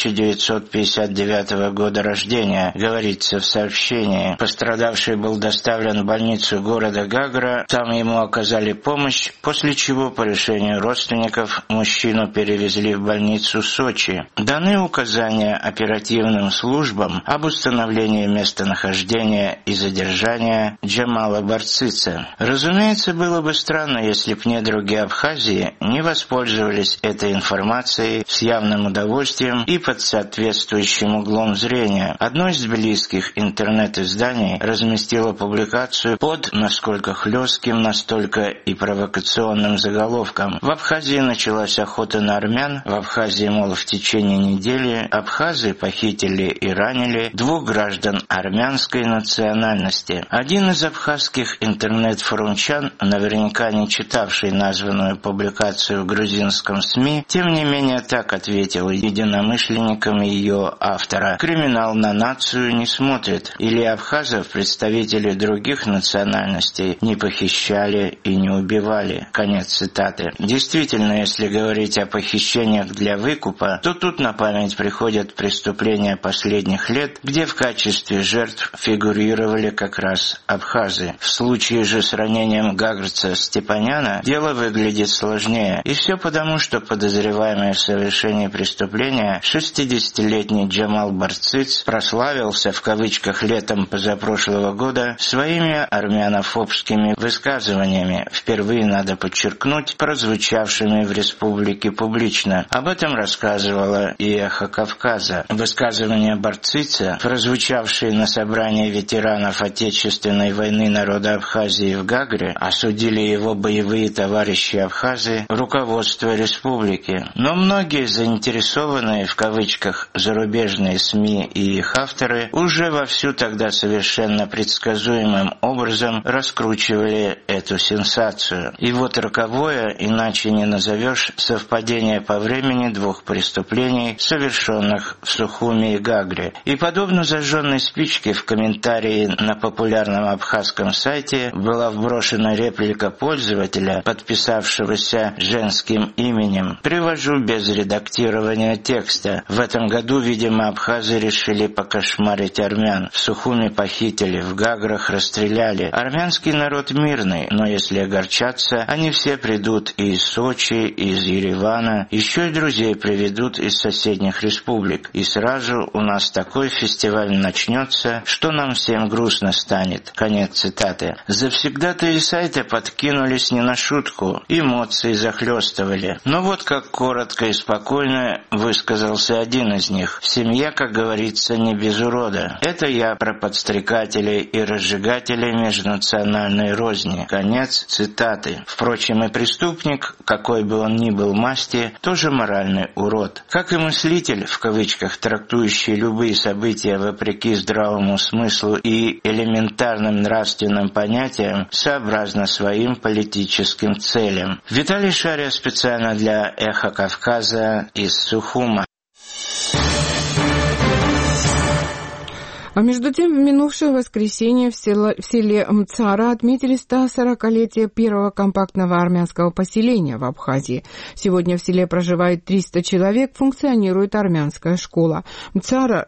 1959 года рождения, говорится в сообщении. Пострадавший был доставлен в больницу города Гагра, там ему оказали помощь, после чего по решению родственников мужчину перевезли в больницу Сочи. Даны указания оперативным службам об установлении местонахождения и задержания Джамала Барцица. Разумеется, было бы странно, если б недруги Абхазии не воспользовались этой информацией с явным удовольствием и под соответствующим углом зрения. Одно из близких интернет-изданий разместило публикацию под насколько хлестким, настолько и провокационным заголовком. В Абхазии началась охота на армян. В Абхазии, мол, в течение недели абхазы похитили и ранили двух граждан армянской национальности. Один из абхазских интернет-форумчан, наверняка не читавший названную публикацию в грузинском СМИ, тем не менее так ответил единомышленникам ее автора: «Криминал на нацию не смотрит. Или абхазов представители других национальностей не похищали и не убивали». Конец цитаты. Действительно, если говорить о похищениях для выкупа, то тут на память приходят преступления последних лет, где в качестве жертв фигурировали как раз абхазы. В случае же с ранением гагрца Степаняна дело выглядит сложнее. И все потому, что подозреваемый в совершении преступления 60-летний Джамал Барциц прославился в кавычках летом позапрошлого года своими армянофобскими высказываниями, впервые, надо подчеркнуть, прозвучавшими в республике публично. Об этом рассказывала и «Эхо Кавказа». Высказывания Барцица, прозвучавшие на собрании ветеранов Отечественной войны народа Абхазии в Гагре, осудили его боевые товарищи абхазы, руководство республики. Но многие заинтересованные в кавычках зарубежные СМИ и их авторы уже вовсю тогда совершенно предсказуемым образом раскручивали эту сенсацию. И вот роковое, иначе не назовешь, совпадение по времени двух преступлений, совершенных в Сухуми и Гагре. И подобно зажженной спичке в комментарии на популярном абхазском сайте была вброшена реплика пользователя, подписавшегося женским именем. Привожу без редактирования текста. В этом году, видимо, абхазы решили покошмарить армян. В Сухуми похитили, в Гаграх расстреляли. Армянский народ мирный, но если огорчаться, они все придут и из Сочи, и из Еревана, еще и друзей приведут из соседних республик. И сразу у нас такой фестиваль начнется, что нам всем грустно станет. Конец цитаты. Завсегдатаи сайта подкинулись не на шутку, эмоции захлестывали. Но вот как коротко и спокойно высказался один из них: «Семья, как говорится, не без урода». Это я про подстрекателей и разжигателей межнациональной розни. Конец цитаты. Впрочем, и преступник, какой бы он ни был масти, тоже моральный урод. Как и мыслитель, в кавычках, трактующий любые события вопреки здравому смыслу и элементарным нравственным понятиям, сообразно своим политическим целям. Виталий Шария специально для «Эхо Кавказа», Иванова из Сухума. А между тем, в минувшее воскресенье в селе Мцара отметили 140-летие первого компактного армянского поселения в Абхазии. Сегодня в селе проживает 300 человек, функционирует армянская школа. Мцара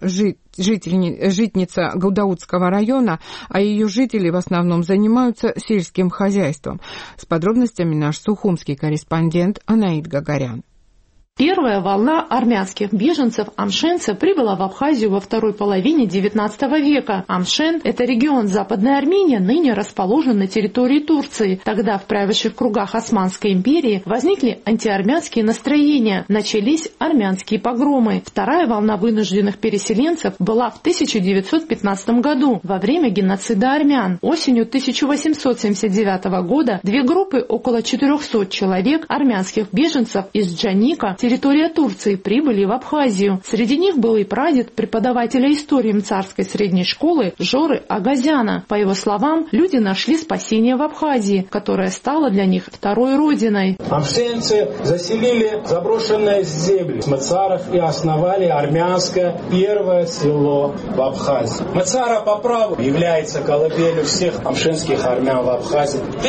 житница Гудаутского района, а ее жители в основном занимаются сельским хозяйством. С подробностями наш сухумский корреспондент Анаид Гагарян. Первая волна армянских беженцев-амшенцев прибыла в Абхазию во второй половине XIX века. Амшен – это регион Западной Армении, ныне расположен на территории Турции. Тогда в правящих кругах Османской империи возникли антиармянские настроения, начались армянские погромы. Вторая волна вынужденных переселенцев была в 1915 году, во время геноцида армян. Осенью 1879 года две группы около 400 человек армянских беженцев из Джаника, территория Турции, прибыли в Абхазию. Среди них был и прадед преподавателя истории Мцарской средней школы Жоры Агазяна. По его словам, люди нашли спасение в Абхазии, которая стала для них второй родиной. Амшенцы заселили заброшенные земли в Мцарах и основали армянское первое село в Абхазии. Мцара по праву является колыбелью всех амшенских армян в Абхазии. В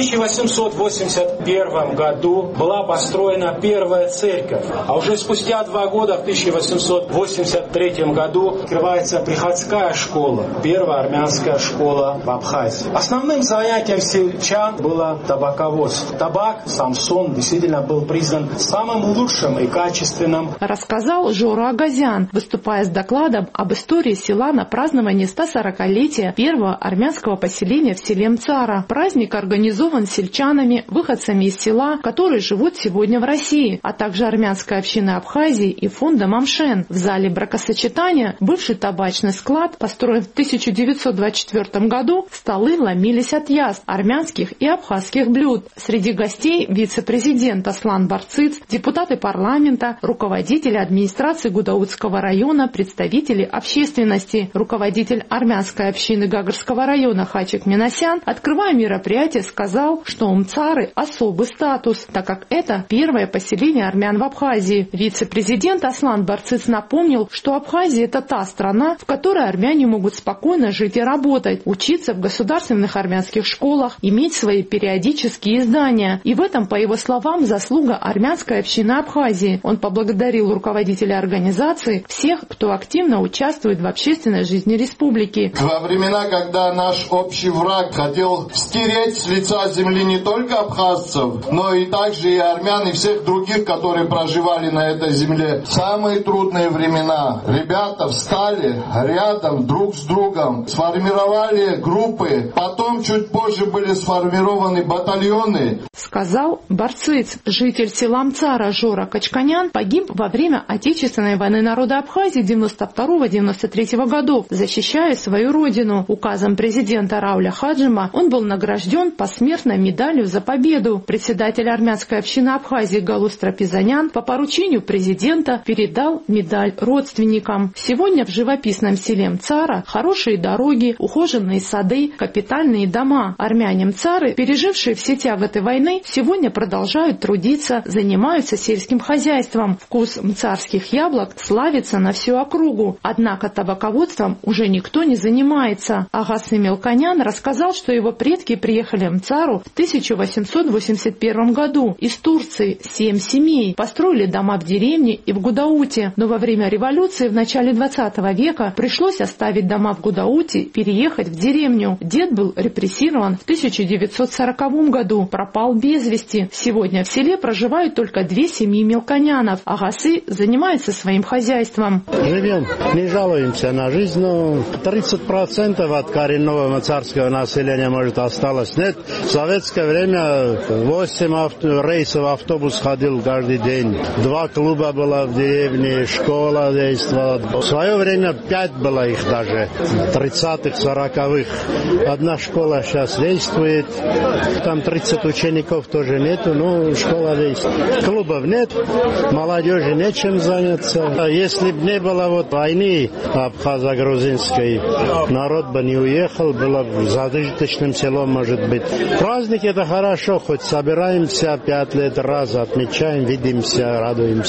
1881 году была построена первая церковь. А уже спустя 2 года, в 1883 году, открывается приходская школа, первая армянская школа в Абхазии. Основным занятием сельчан было табаководство. Табак, Самсон, действительно был признан самым лучшим и качественным. Рассказал Жора Агазян, выступая с докладом об истории села на праздновании 140-летия первого армянского поселения в селе Мцара. Праздник организован сельчанами, выходцами из села, которые живут сегодня в России, а также армянской общины Абхазии и фондом Амшен. В зале бракосочетания бывший табачный склад, построен в 1924 году, столы ломились от яств, армянских и абхазских блюд. Среди гостей вице-президент Аслан Барциц, депутаты парламента, руководители администрации Гудаутского района, представители общественности. Руководитель армянской общины Гагарского района Хачик Минасян, открывая мероприятие, сказал, что у Мцары особый статус, так как это первое поселение армян в Абхазии. Вице-президент Аслан Барциц напомнил, что Абхазия – это та страна, в которой армяне могут спокойно жить и работать, учиться в государственных армянских школах, иметь свои периодические издания. И в этом, по его словам, заслуга армянской общины Абхазии. Он поблагодарил руководителей организации, всех, кто активно участвует в общественной жизни республики. Во времена, когда наш общий враг хотел стереть с лица земли не только абхазцев, но и также и армян, и всех других, которые проживали на этой земле. Самые трудные времена. Ребята встали рядом друг с другом, сформировали группы, потом чуть позже были сформированы батальоны. Сказал Барциц. Житель села Мцара Жора Качканян погиб во время Отечественной войны народа Абхазии 92-93 годов, защищая свою родину. Указом президента Рауля Хаджима он был награжден посмертной медалью за победу. Председатель армянской общины Абхазии Галус Трапизанян по поручению президента передал медаль родственникам. Сегодня в живописном селе Мцара хорошие дороги, ухоженные сады, капитальные дома. Армяне Мцары, пережившие все тяготы войны, сегодня продолжают трудиться, занимаются сельским хозяйством. Вкус мцарских яблок славится на всю округу. Однако табаководством уже никто не занимается. Агас Мелконян рассказал, что его предки приехали в Мцару в 1881 году из Турции, 7 семей. Построили дома в деревне и в Гудауте, но во время революции в начале 20 века пришлось оставить дома в Гудауте, переехать в деревню. Дед был репрессирован в 1940 году, пропал без вести. Сегодня в селе проживают только 2 семьи мелконянов. Агасы занимаются своим хозяйством. Живем, не жалуемся на жизнь, но 30% от коренного мцарского населения, может, осталось. Нет, в советское время 8 рейсов автобус ходил каждый день. 2 клуба было в деревне, школа действовала. В свое время 5 было их даже, 30-х, 40-х. Одна школа сейчас действует, там 30 учеников тоже нету, но школа действует. Клубов нет, молодежи нечем заняться. Если бы не было войны абхазо-грузинской, народ бы не уехал, было бы зажиточным селом, может быть. Праздник это хорошо, хоть собираемся 5 лет раз, отмечаем, видимся, радуемся.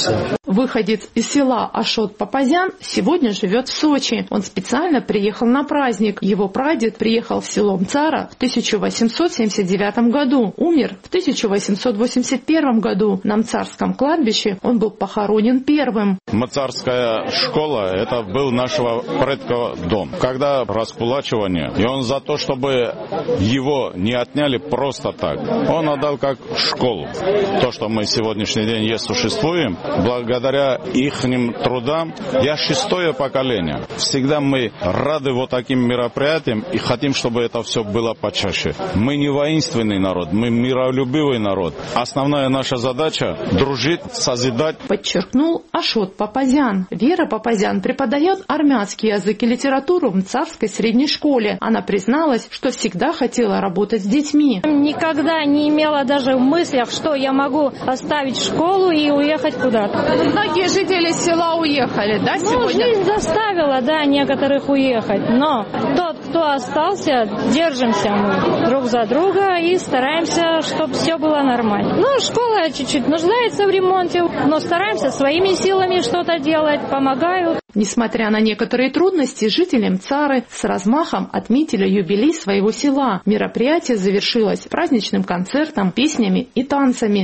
Выходец из села Ашот Папазян сегодня живет в Сочи. Он специально приехал на праздник. Его прадед приехал в село Мцара в 1879 году. Умер в 1881 году. На Мцарском кладбище он был похоронен первым. Мцарская школа — это был нашего предка дом. Когда раскулачивание, и он за то, чтобы его не отняли просто так, он отдал как школу. То, что мы сегодняшний день существуем, благодаря ихним трудам, я 6-е поколение. Всегда мы рады вот таким мероприятиям и хотим, чтобы это все было почаще. Мы не воинственный народ, мы миролюбивый народ. Основная наша задача — дружить, созидать. Подчеркнул Ашот Папазян. Вера Папазян преподает армянский язык и литературу в Мцарской средней школе. Она призналась, что всегда хотела работать с детьми. Никогда не имела даже в мыслях, что я могу оставить школу и уехать куда-то. Многие жители села уехали, да, сегодня? Жизнь заставила, да, некоторых уехать. Но тот, кто остался, держимся мы друг за друга и стараемся, чтобы все было нормально. Ну, школа чуть-чуть нуждается в ремонте, но стараемся своими силами что-то делать, помогают. Несмотря на некоторые трудности, жители Мцары с размахом отметили юбилей своего села. Мероприятие завершилось праздничным концертом, песнями и танцами.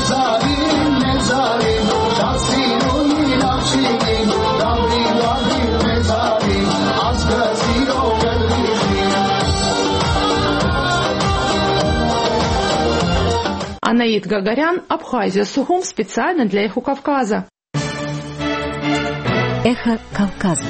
Анаид Гагарян, Абхазия, Сухум, специально для «Эхо Кавказа». Эхо Кавказа.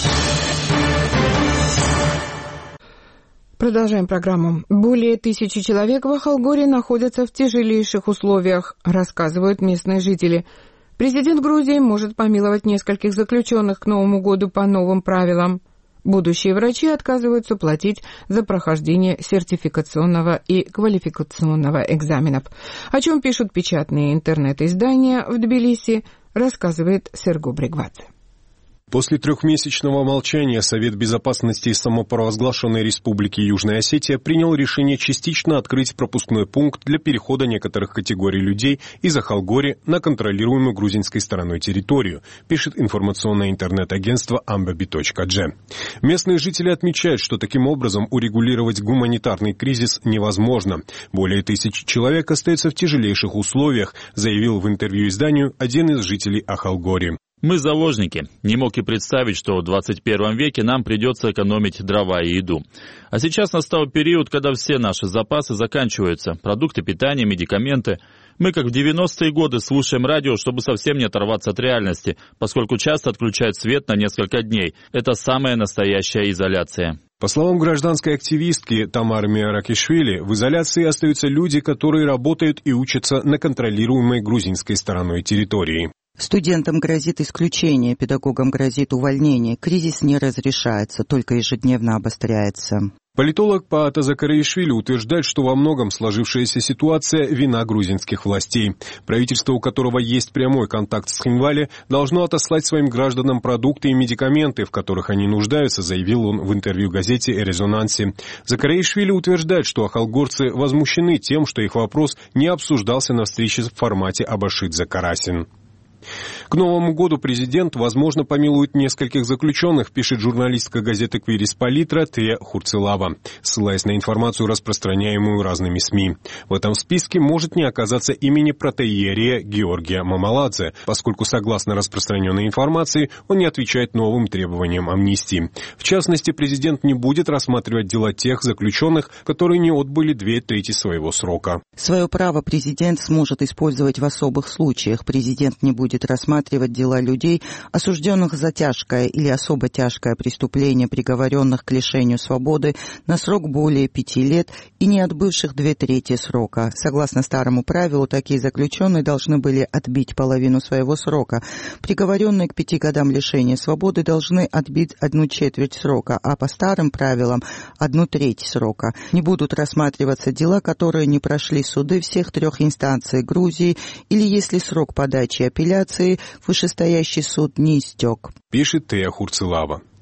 Продолжаем программу. Более 1000 человек в Ахалгоре находятся в тяжелейших условиях, рассказывают местные жители. Президент Грузии может помиловать нескольких заключенных к Новому году по новым правилам. Будущие врачи отказываются платить за прохождение сертификационного и квалификационного экзаменов. О чем пишут печатные интернет-издания в Тбилиси, рассказывает Серго Бригвадзе. После 3-месячного молчания Совет Безопасности самопровозглашенной Республики Южная Осетия принял решение частично открыть пропускной пункт для перехода некоторых категорий людей из Ахалгори на контролируемую грузинской стороной территорию, пишет информационное интернет-агентство ambabi.g. Местные жители отмечают, что таким образом урегулировать гуманитарный кризис невозможно. Более 1000 человек остаются в тяжелейших условиях, заявил в интервью изданию один из жителей Ахалгори. Мы заложники. Не мог и представить, что в 21 веке нам придется экономить дрова и еду. А сейчас настал период, когда все наши запасы заканчиваются. Продукты питания, медикаменты. Мы, как в 90-е годы, слушаем радио, чтобы совсем не оторваться от реальности, поскольку часто отключают свет на несколько дней. Это самая настоящая изоляция. По словам гражданской активистки Тамары Миаракишвили, в изоляции остаются люди, которые работают и учатся на контролируемой грузинской стороной территории. Студентам грозит исключение, педагогам грозит увольнение. Кризис не разрешается, только ежедневно обостряется. Политолог Паата Закараишвили утверждает, что во многом сложившаяся ситуация – вина грузинских властей. Правительство, у которого есть прямой контакт с Хинвали, должно отослать своим гражданам продукты и медикаменты, в которых они нуждаются, заявил он в интервью газете «Резонансе». Закараишвили утверждает, что ахалгорцы возмущены тем, что их вопрос не обсуждался на встрече в формате Абашидзе-Карасин. К Новому году президент, возможно, помилует нескольких заключенных, пишет журналистка газеты «Квирис Политра» Тея Хурцилава, ссылаясь на информацию, распространяемую разными СМИ. В этом списке может не оказаться имени протоиерея Георгия Мамаладзе, поскольку, согласно распространенной информации, он не отвечает новым требованиям амнистии. В частности, президент не будет рассматривать дела тех заключенных, которые не отбыли 2/3 своего срока. Свое право президент сможет использовать в особых случаях. Президент не будет рассматривать дела людей, осужденных за тяжкое или особо тяжкое преступление, приговоренных к лишению свободы на срок более 5 лет и не отбывших 2/3 срока. Согласно старому правилу, такие заключенные должны были отбить половину своего срока. Приговоренные к 5 годам лишения свободы должны отбить 1/4 срока, а по старым правилам 1/3 срока. Не будут рассматриваться дела, которые не прошли суды всех 3 инстанций Грузии или если срок подачи апелляции вышестоящий суд не истек. Пишет Тея Хурцилава.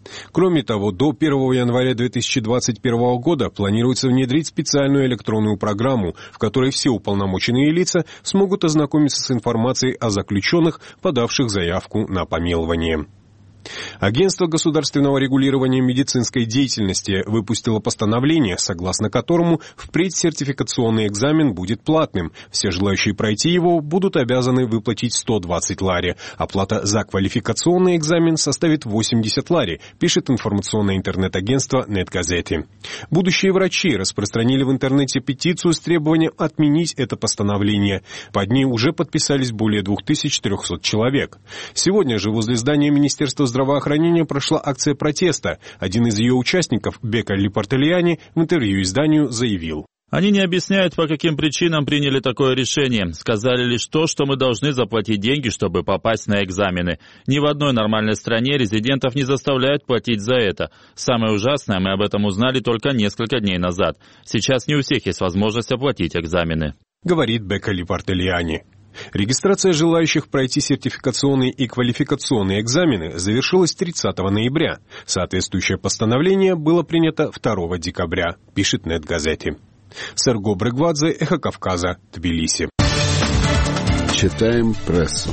Кроме того, до 1 января 2021 года планируется внедрить специальную электронную программу, в которой все уполномоченные лица смогут ознакомиться с информацией о заключенных, подавших заявку на помилование. Агентство государственного регулирования медицинской деятельности выпустило постановление, согласно которому впредь сертификационный экзамен будет платным. Все желающие пройти его будут обязаны выплатить 120 лари. Оплата за квалификационный экзамен составит 80 лари, пишет информационное интернет-агентство NetGazette. Будущие врачи распространили в интернете петицию с требованием отменить это постановление. Под ней уже подписались более 2300 человек. Сегодня же возле здания Министерства здравоохранения прошла акция протеста. Один из ее участников, Бека Липартельяни, в интервью изданию заявил: Они не объясняют, по каким причинам приняли такое решение. Сказали лишь то, что мы должны заплатить деньги, чтобы попасть на экзамены. Ни в одной нормальной стране резидентов не заставляют платить за это. Самое ужасное, мы об этом узнали только несколько дней назад. Сейчас не у всех есть возможность оплатить экзамены. Говорит Бека Липартельяни. Регистрация желающих пройти сертификационные и квалификационные экзамены завершилась 30 ноября. Соответствующее постановление было принято 2 декабря, пишет NetGazette. Серго Брегвадзе, Эхо Кавказа, Тбилиси. Читаем прессу.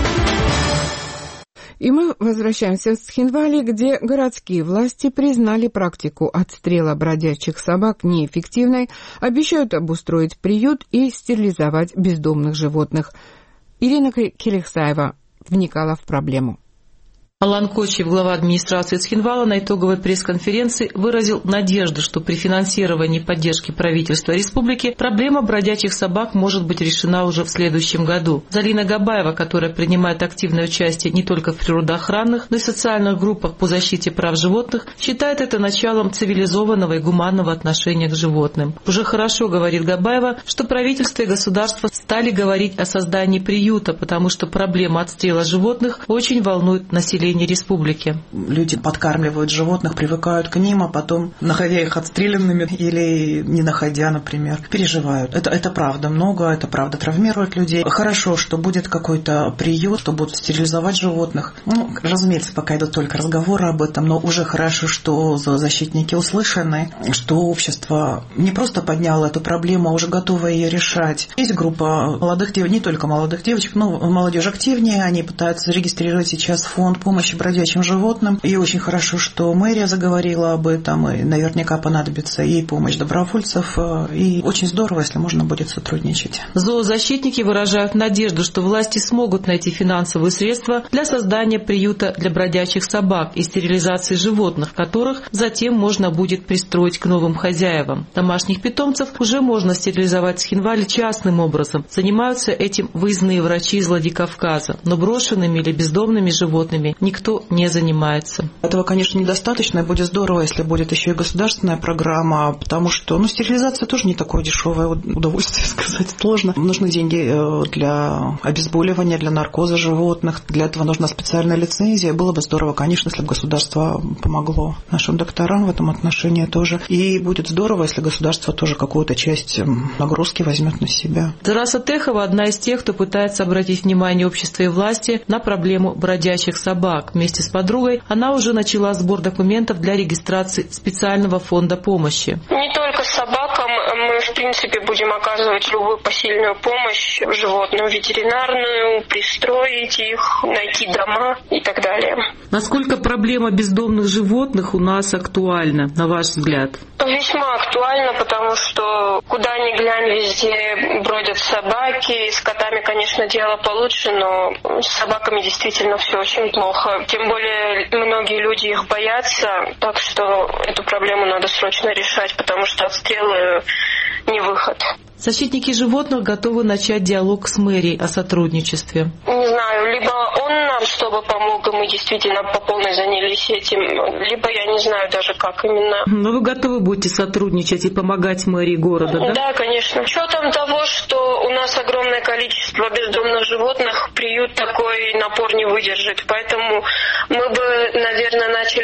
И мы возвращаемся в Цхинвали, где городские власти признали практику отстрела бродячих собак неэффективной, обещают обустроить приют и стерилизовать бездомных животных. Ирина Келехсаева вникала в проблему. Алан Кочиев, глава администрации Цхинвала, на итоговой пресс-конференции выразил надежду, что при финансировании и поддержке правительства республики проблема бродячих собак может быть решена уже в следующем году. Залина Габаева, которая принимает активное участие не только в природоохранных, но и социальных группах по защите прав животных, считает это началом цивилизованного и гуманного отношения к животным. Уже хорошо, говорит Габаева, что правительство и государство стали говорить о создании приюта, потому что проблема отстрела животных очень волнует население республики. Люди подкармливают животных, привыкают к ним, а потом, находя их отстрелянными или не находя, например, переживают. Это правда много, это правда травмирует людей. Хорошо, что будет какой-то приют, что будут стерилизовать животных. Разумеется, пока идут только разговоры об этом, но уже хорошо, что защитники услышаны, что общество не просто подняло эту проблему, а уже готово ее решать. Есть группа молодых девочек, не только молодых девочек, но молодежь активнее, они пытаются зарегистрировать сейчас фонд помощи бродячим животным. И очень хорошо, что мэрия заговорила об этом, и наверняка понадобится и помощь добровольцев, и очень здорово, если можно будет сотрудничать. Зоозащитники выражают надежду, что власти смогут найти финансовые средства для создания приюта для бродячих собак и стерилизации животных, которых затем можно будет пристроить к новым хозяевам. Домашних питомцев уже можно стерилизовать в Цхинвале частным образом. Занимаются этим выездные врачи из Владикавказа, но брошенными или бездомными животными никто не занимается. Этого, конечно, недостаточно, и будет здорово, если будет еще и государственная программа, потому что стерилизация тоже не такое дешевое удовольствие, сказать сложно. Нужны деньги для обезболивания, для наркоза животных. Для этого нужна специальная лицензия. Было бы здорово, конечно, если бы государство помогло нашим докторам в этом отношении тоже. И будет здорово, если государство тоже какую-то часть нагрузки возьмет на себя. Тараса Техова одна из тех, кто пытается обратить внимание общества и власти на проблему бродячих собак. Вместе с подругой она уже начала сбор документов для регистрации специального фонда помощи. Не только собакам, мы в принципе будем оказывать любую посильную помощь животным, ветеринарную, пристроить их, найти дома и так далее. Насколько проблема бездомных животных у нас актуальна, на ваш взгляд? Весьма актуально, потому что куда ни глянь, везде бродят собаки. С котами, конечно, дело получше, но с собаками действительно все очень плохо. Тем более многие люди их боятся, так что эту проблему надо срочно решать, потому что отстрелы не выход. Защитники животных готовы начать диалог с мэрией о сотрудничестве. Не знаю, либо он нам чтобы помог, и мы действительно по полной занялись этим, либо я не знаю даже как именно. Но вы готовы будете сотрудничать и помогать мэрии города, да? Да, конечно. С учетом того, что у нас огромное количество бездомных животных, приют такой напор не выдержит. Поэтому мы бы, наверное, начали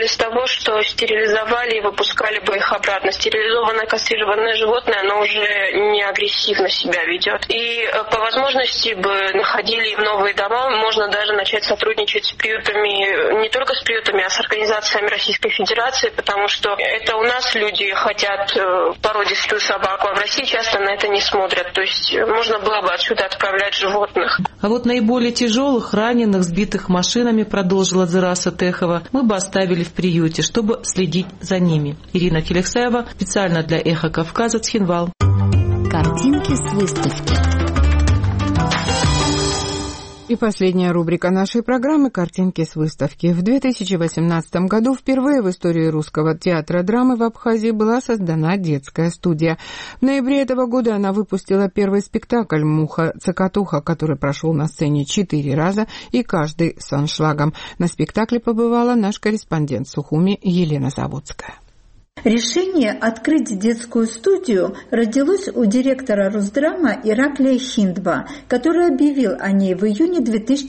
начали с того, что стерилизовали и выпускали бы их обратно. Стерилизованное кастрированное животное, оно уже не агрессивно себя ведет. И по возможности бы находили новые дома. Можно даже начать сотрудничать с приютами, не только с приютами, а с организациями Российской Федерации, потому что это у нас люди хотят породистую собаку, а в России часто на это не смотрят. То есть можно было бы отсюда отправлять животных. А вот наиболее тяжелых, раненых, сбитых машинами, продолжила Зыраса Техова, мы бы оставили в приюте, чтобы следить за ними. Ирина Келексаева, специально для «Эхо Кавказа», Цхинвал. Картинки с выставки. И последняя рубрика нашей программы «Картинки с выставки». В 2018 году впервые в истории русского театра драмы в Абхазии была создана детская студия. В ноябре этого года она выпустила первый спектакль «Муха-цокотуха», который прошел на сцене 4 раза и каждый с аншлагом. На спектакле побывала наш корреспондент в Сухуми Елена Заводская. Решение открыть детскую студию родилось у директора Русдрама Ираклия Хиндба, который объявил о ней в июне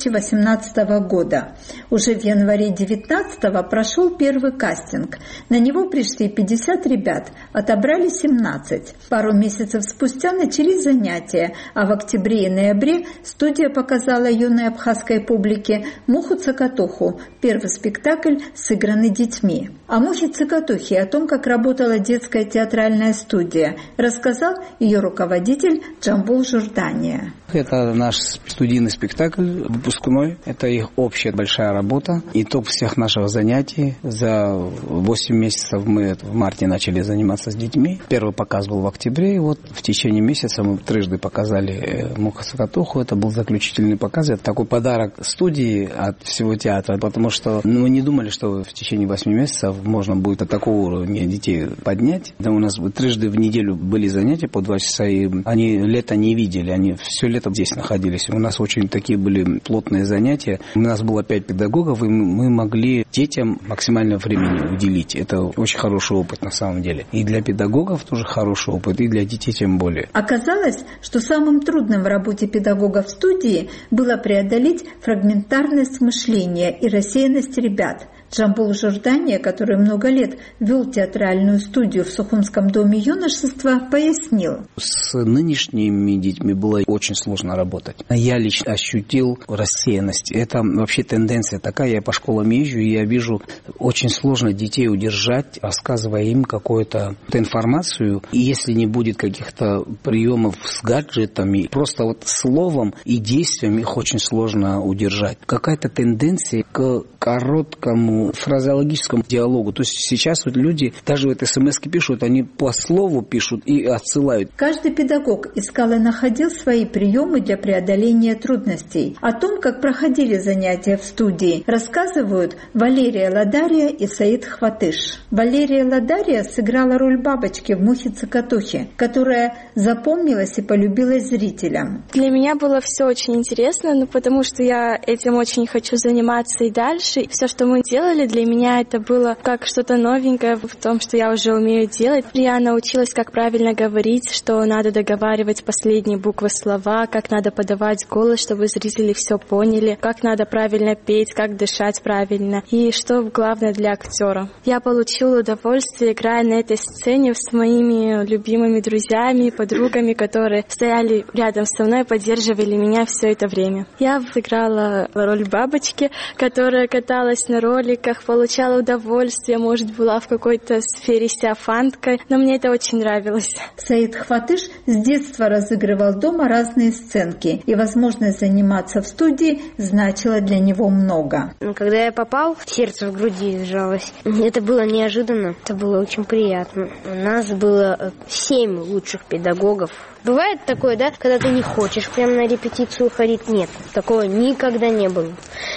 2018 года. Уже в январе 2019 прошел первый кастинг. На него пришли 50 ребят, отобрали 17. Пару месяцев спустя начались занятия, а в октябре и ноябре студия показала юной абхазской публике «Муху-цокотуху», первый спектакль, сыгранный детьми. О «Мухе-цокотухе», о том, как работала детская театральная студия, рассказал ее руководитель Джамбул Журдания. Это наш студийный спектакль выпускной. Это их общая большая работа. Итог всех наших занятий. За 8 месяцев мы в марте начали заниматься с детьми. Первый показ был в октябре. И вот в течение месяца мы трижды показали «Муху-цокотуху». Это был заключительный показ. Это такой подарок студии от всего театра. Потому что мы не думали, что в течение 8 месяцев можно будет от такого уровня детей поднять. Да, у нас трижды в неделю были занятия по 2 часа. И они лето не видели. Они все лето здесь находились. У нас очень такие были плотные занятия. У нас было 5 педагогов, и мы могли детям максимально времени уделить. Это очень хороший опыт на самом деле. И для педагогов тоже хороший опыт, и для детей тем более. Оказалось, что самым трудным в работе педагога в студии было преодолеть фрагментарность мышления и рассеянность ребят. Джамбул Журдания, который много лет вел театральную студию в Сухумском доме юношества, пояснил. С нынешними детьми было очень сложно работать. Я лично ощутил рассеянность. Это вообще тенденция такая. Я по школам езжу, и я вижу, очень сложно детей удержать, рассказывая им какую-то информацию. И если не будет каких-то приемов с гаджетами, просто вот словом и действием их очень сложно удержать. Какая-то тенденция к короткому фразеологическому диалогу. То есть сейчас вот люди даже вот смс-ки пишут, они по слову пишут и отсылают. Каждый педагог искал и находил свои приемы для преодоления трудностей. О том, как проходили занятия в студии, рассказывают Валерия Ладария и Саид Хватыш. Валерия Ладария сыграла роль бабочки в «Мухе-цокотухе», которая запомнилась и полюбилась зрителям. Для меня было все очень интересно, потому что я этим очень хочу заниматься и дальше. Все, что мы делали, для меня это было как что-то новенькое в том, что я уже умею делать. Я научилась, как правильно говорить, что надо договаривать последние буквы слова, как надо подавать голос, чтобы зрители все поняли, как надо правильно петь, как дышать правильно и что главное для актера. Я получила удовольствие, играя на этой сцене с моими любимыми друзьями, подругами, которые стояли рядом со мной, поддерживали меня все это время. Я сыграла роль бабочки, которая каталась на роликах, получала удовольствие, может, была в какой-то сфере сиафанткой, но мне это очень нравилось. Саид Хватыш с детства разыгрывал дома разные сценки, и возможность заниматься в студии значила для него много. Когда я попал, сердце в груди сжалось. Это было неожиданно, это было очень приятно. У нас было 7 лучших педагогов. Бывает такое, да, когда ты не хочешь прямо на репетицию ходить? Нет, такого никогда не было.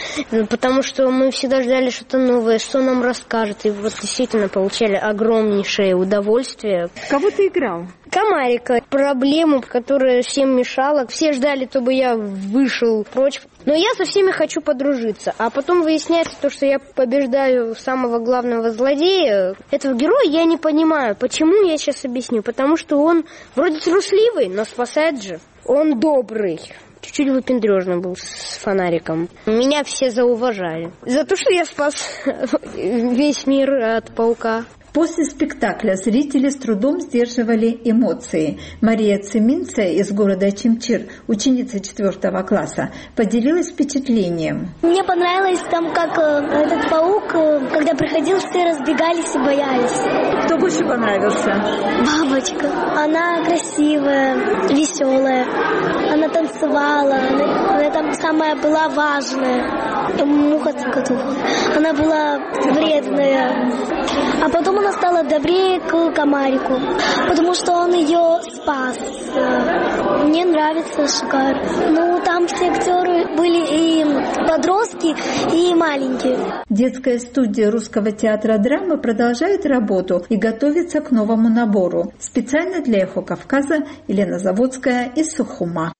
Потому что мы всегда ждали что-то новое, что нам расскажут. И вот действительно получали огромнейшее удовольствие. Кого ты играл? Комарика. Проблему, которая всем мешала. Все ждали, чтобы я вышел прочь. Но я со всеми хочу подружиться. А потом выясняется то, что я побеждаю самого главного злодея. Этого героя я не понимаю. Почему, я сейчас объясню. Потому что он вроде трусливый, но спасает же. Он добрый. чуть-чуть выпендрежно был с фонариком. Меня все зауважали. За то, что я спас весь мир от паука. После спектакля зрители с трудом сдерживали эмоции. Мария Циминция из города Чимчир, ученица 4 класса, поделилась впечатлением. Мне понравилось там, как этот паук, когда приходил, все разбегались и боялись. Кто больше понравился? Бабочка. Она красивая, веселая. Она танцевала. Она там самая была важная. Муха цокотуха. Она была вредная. А потом она стала добрее к комарику, потому что он ее спас. Мне нравится Шикар. Ну, там все актеры были и подростки, и маленькие. Детская студия Русского театра драмы продолжает работу и готовится к новому набору. Специально для «Эхо Кавказа» Елена Заводская из Сухума.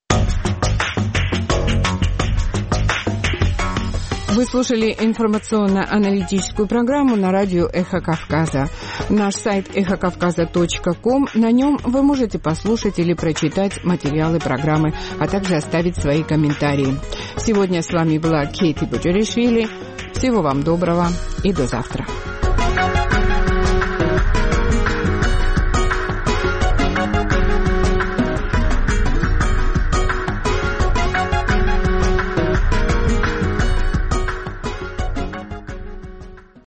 Вы слушали информационно-аналитическую программу на радио «Эхо Кавказа». Наш сайт эхокавказа.ком. На нем вы можете послушать или прочитать материалы программы, а также оставить свои комментарии. Сегодня с вами была Кейти Буджаришвили. Всего вам доброго и до завтра.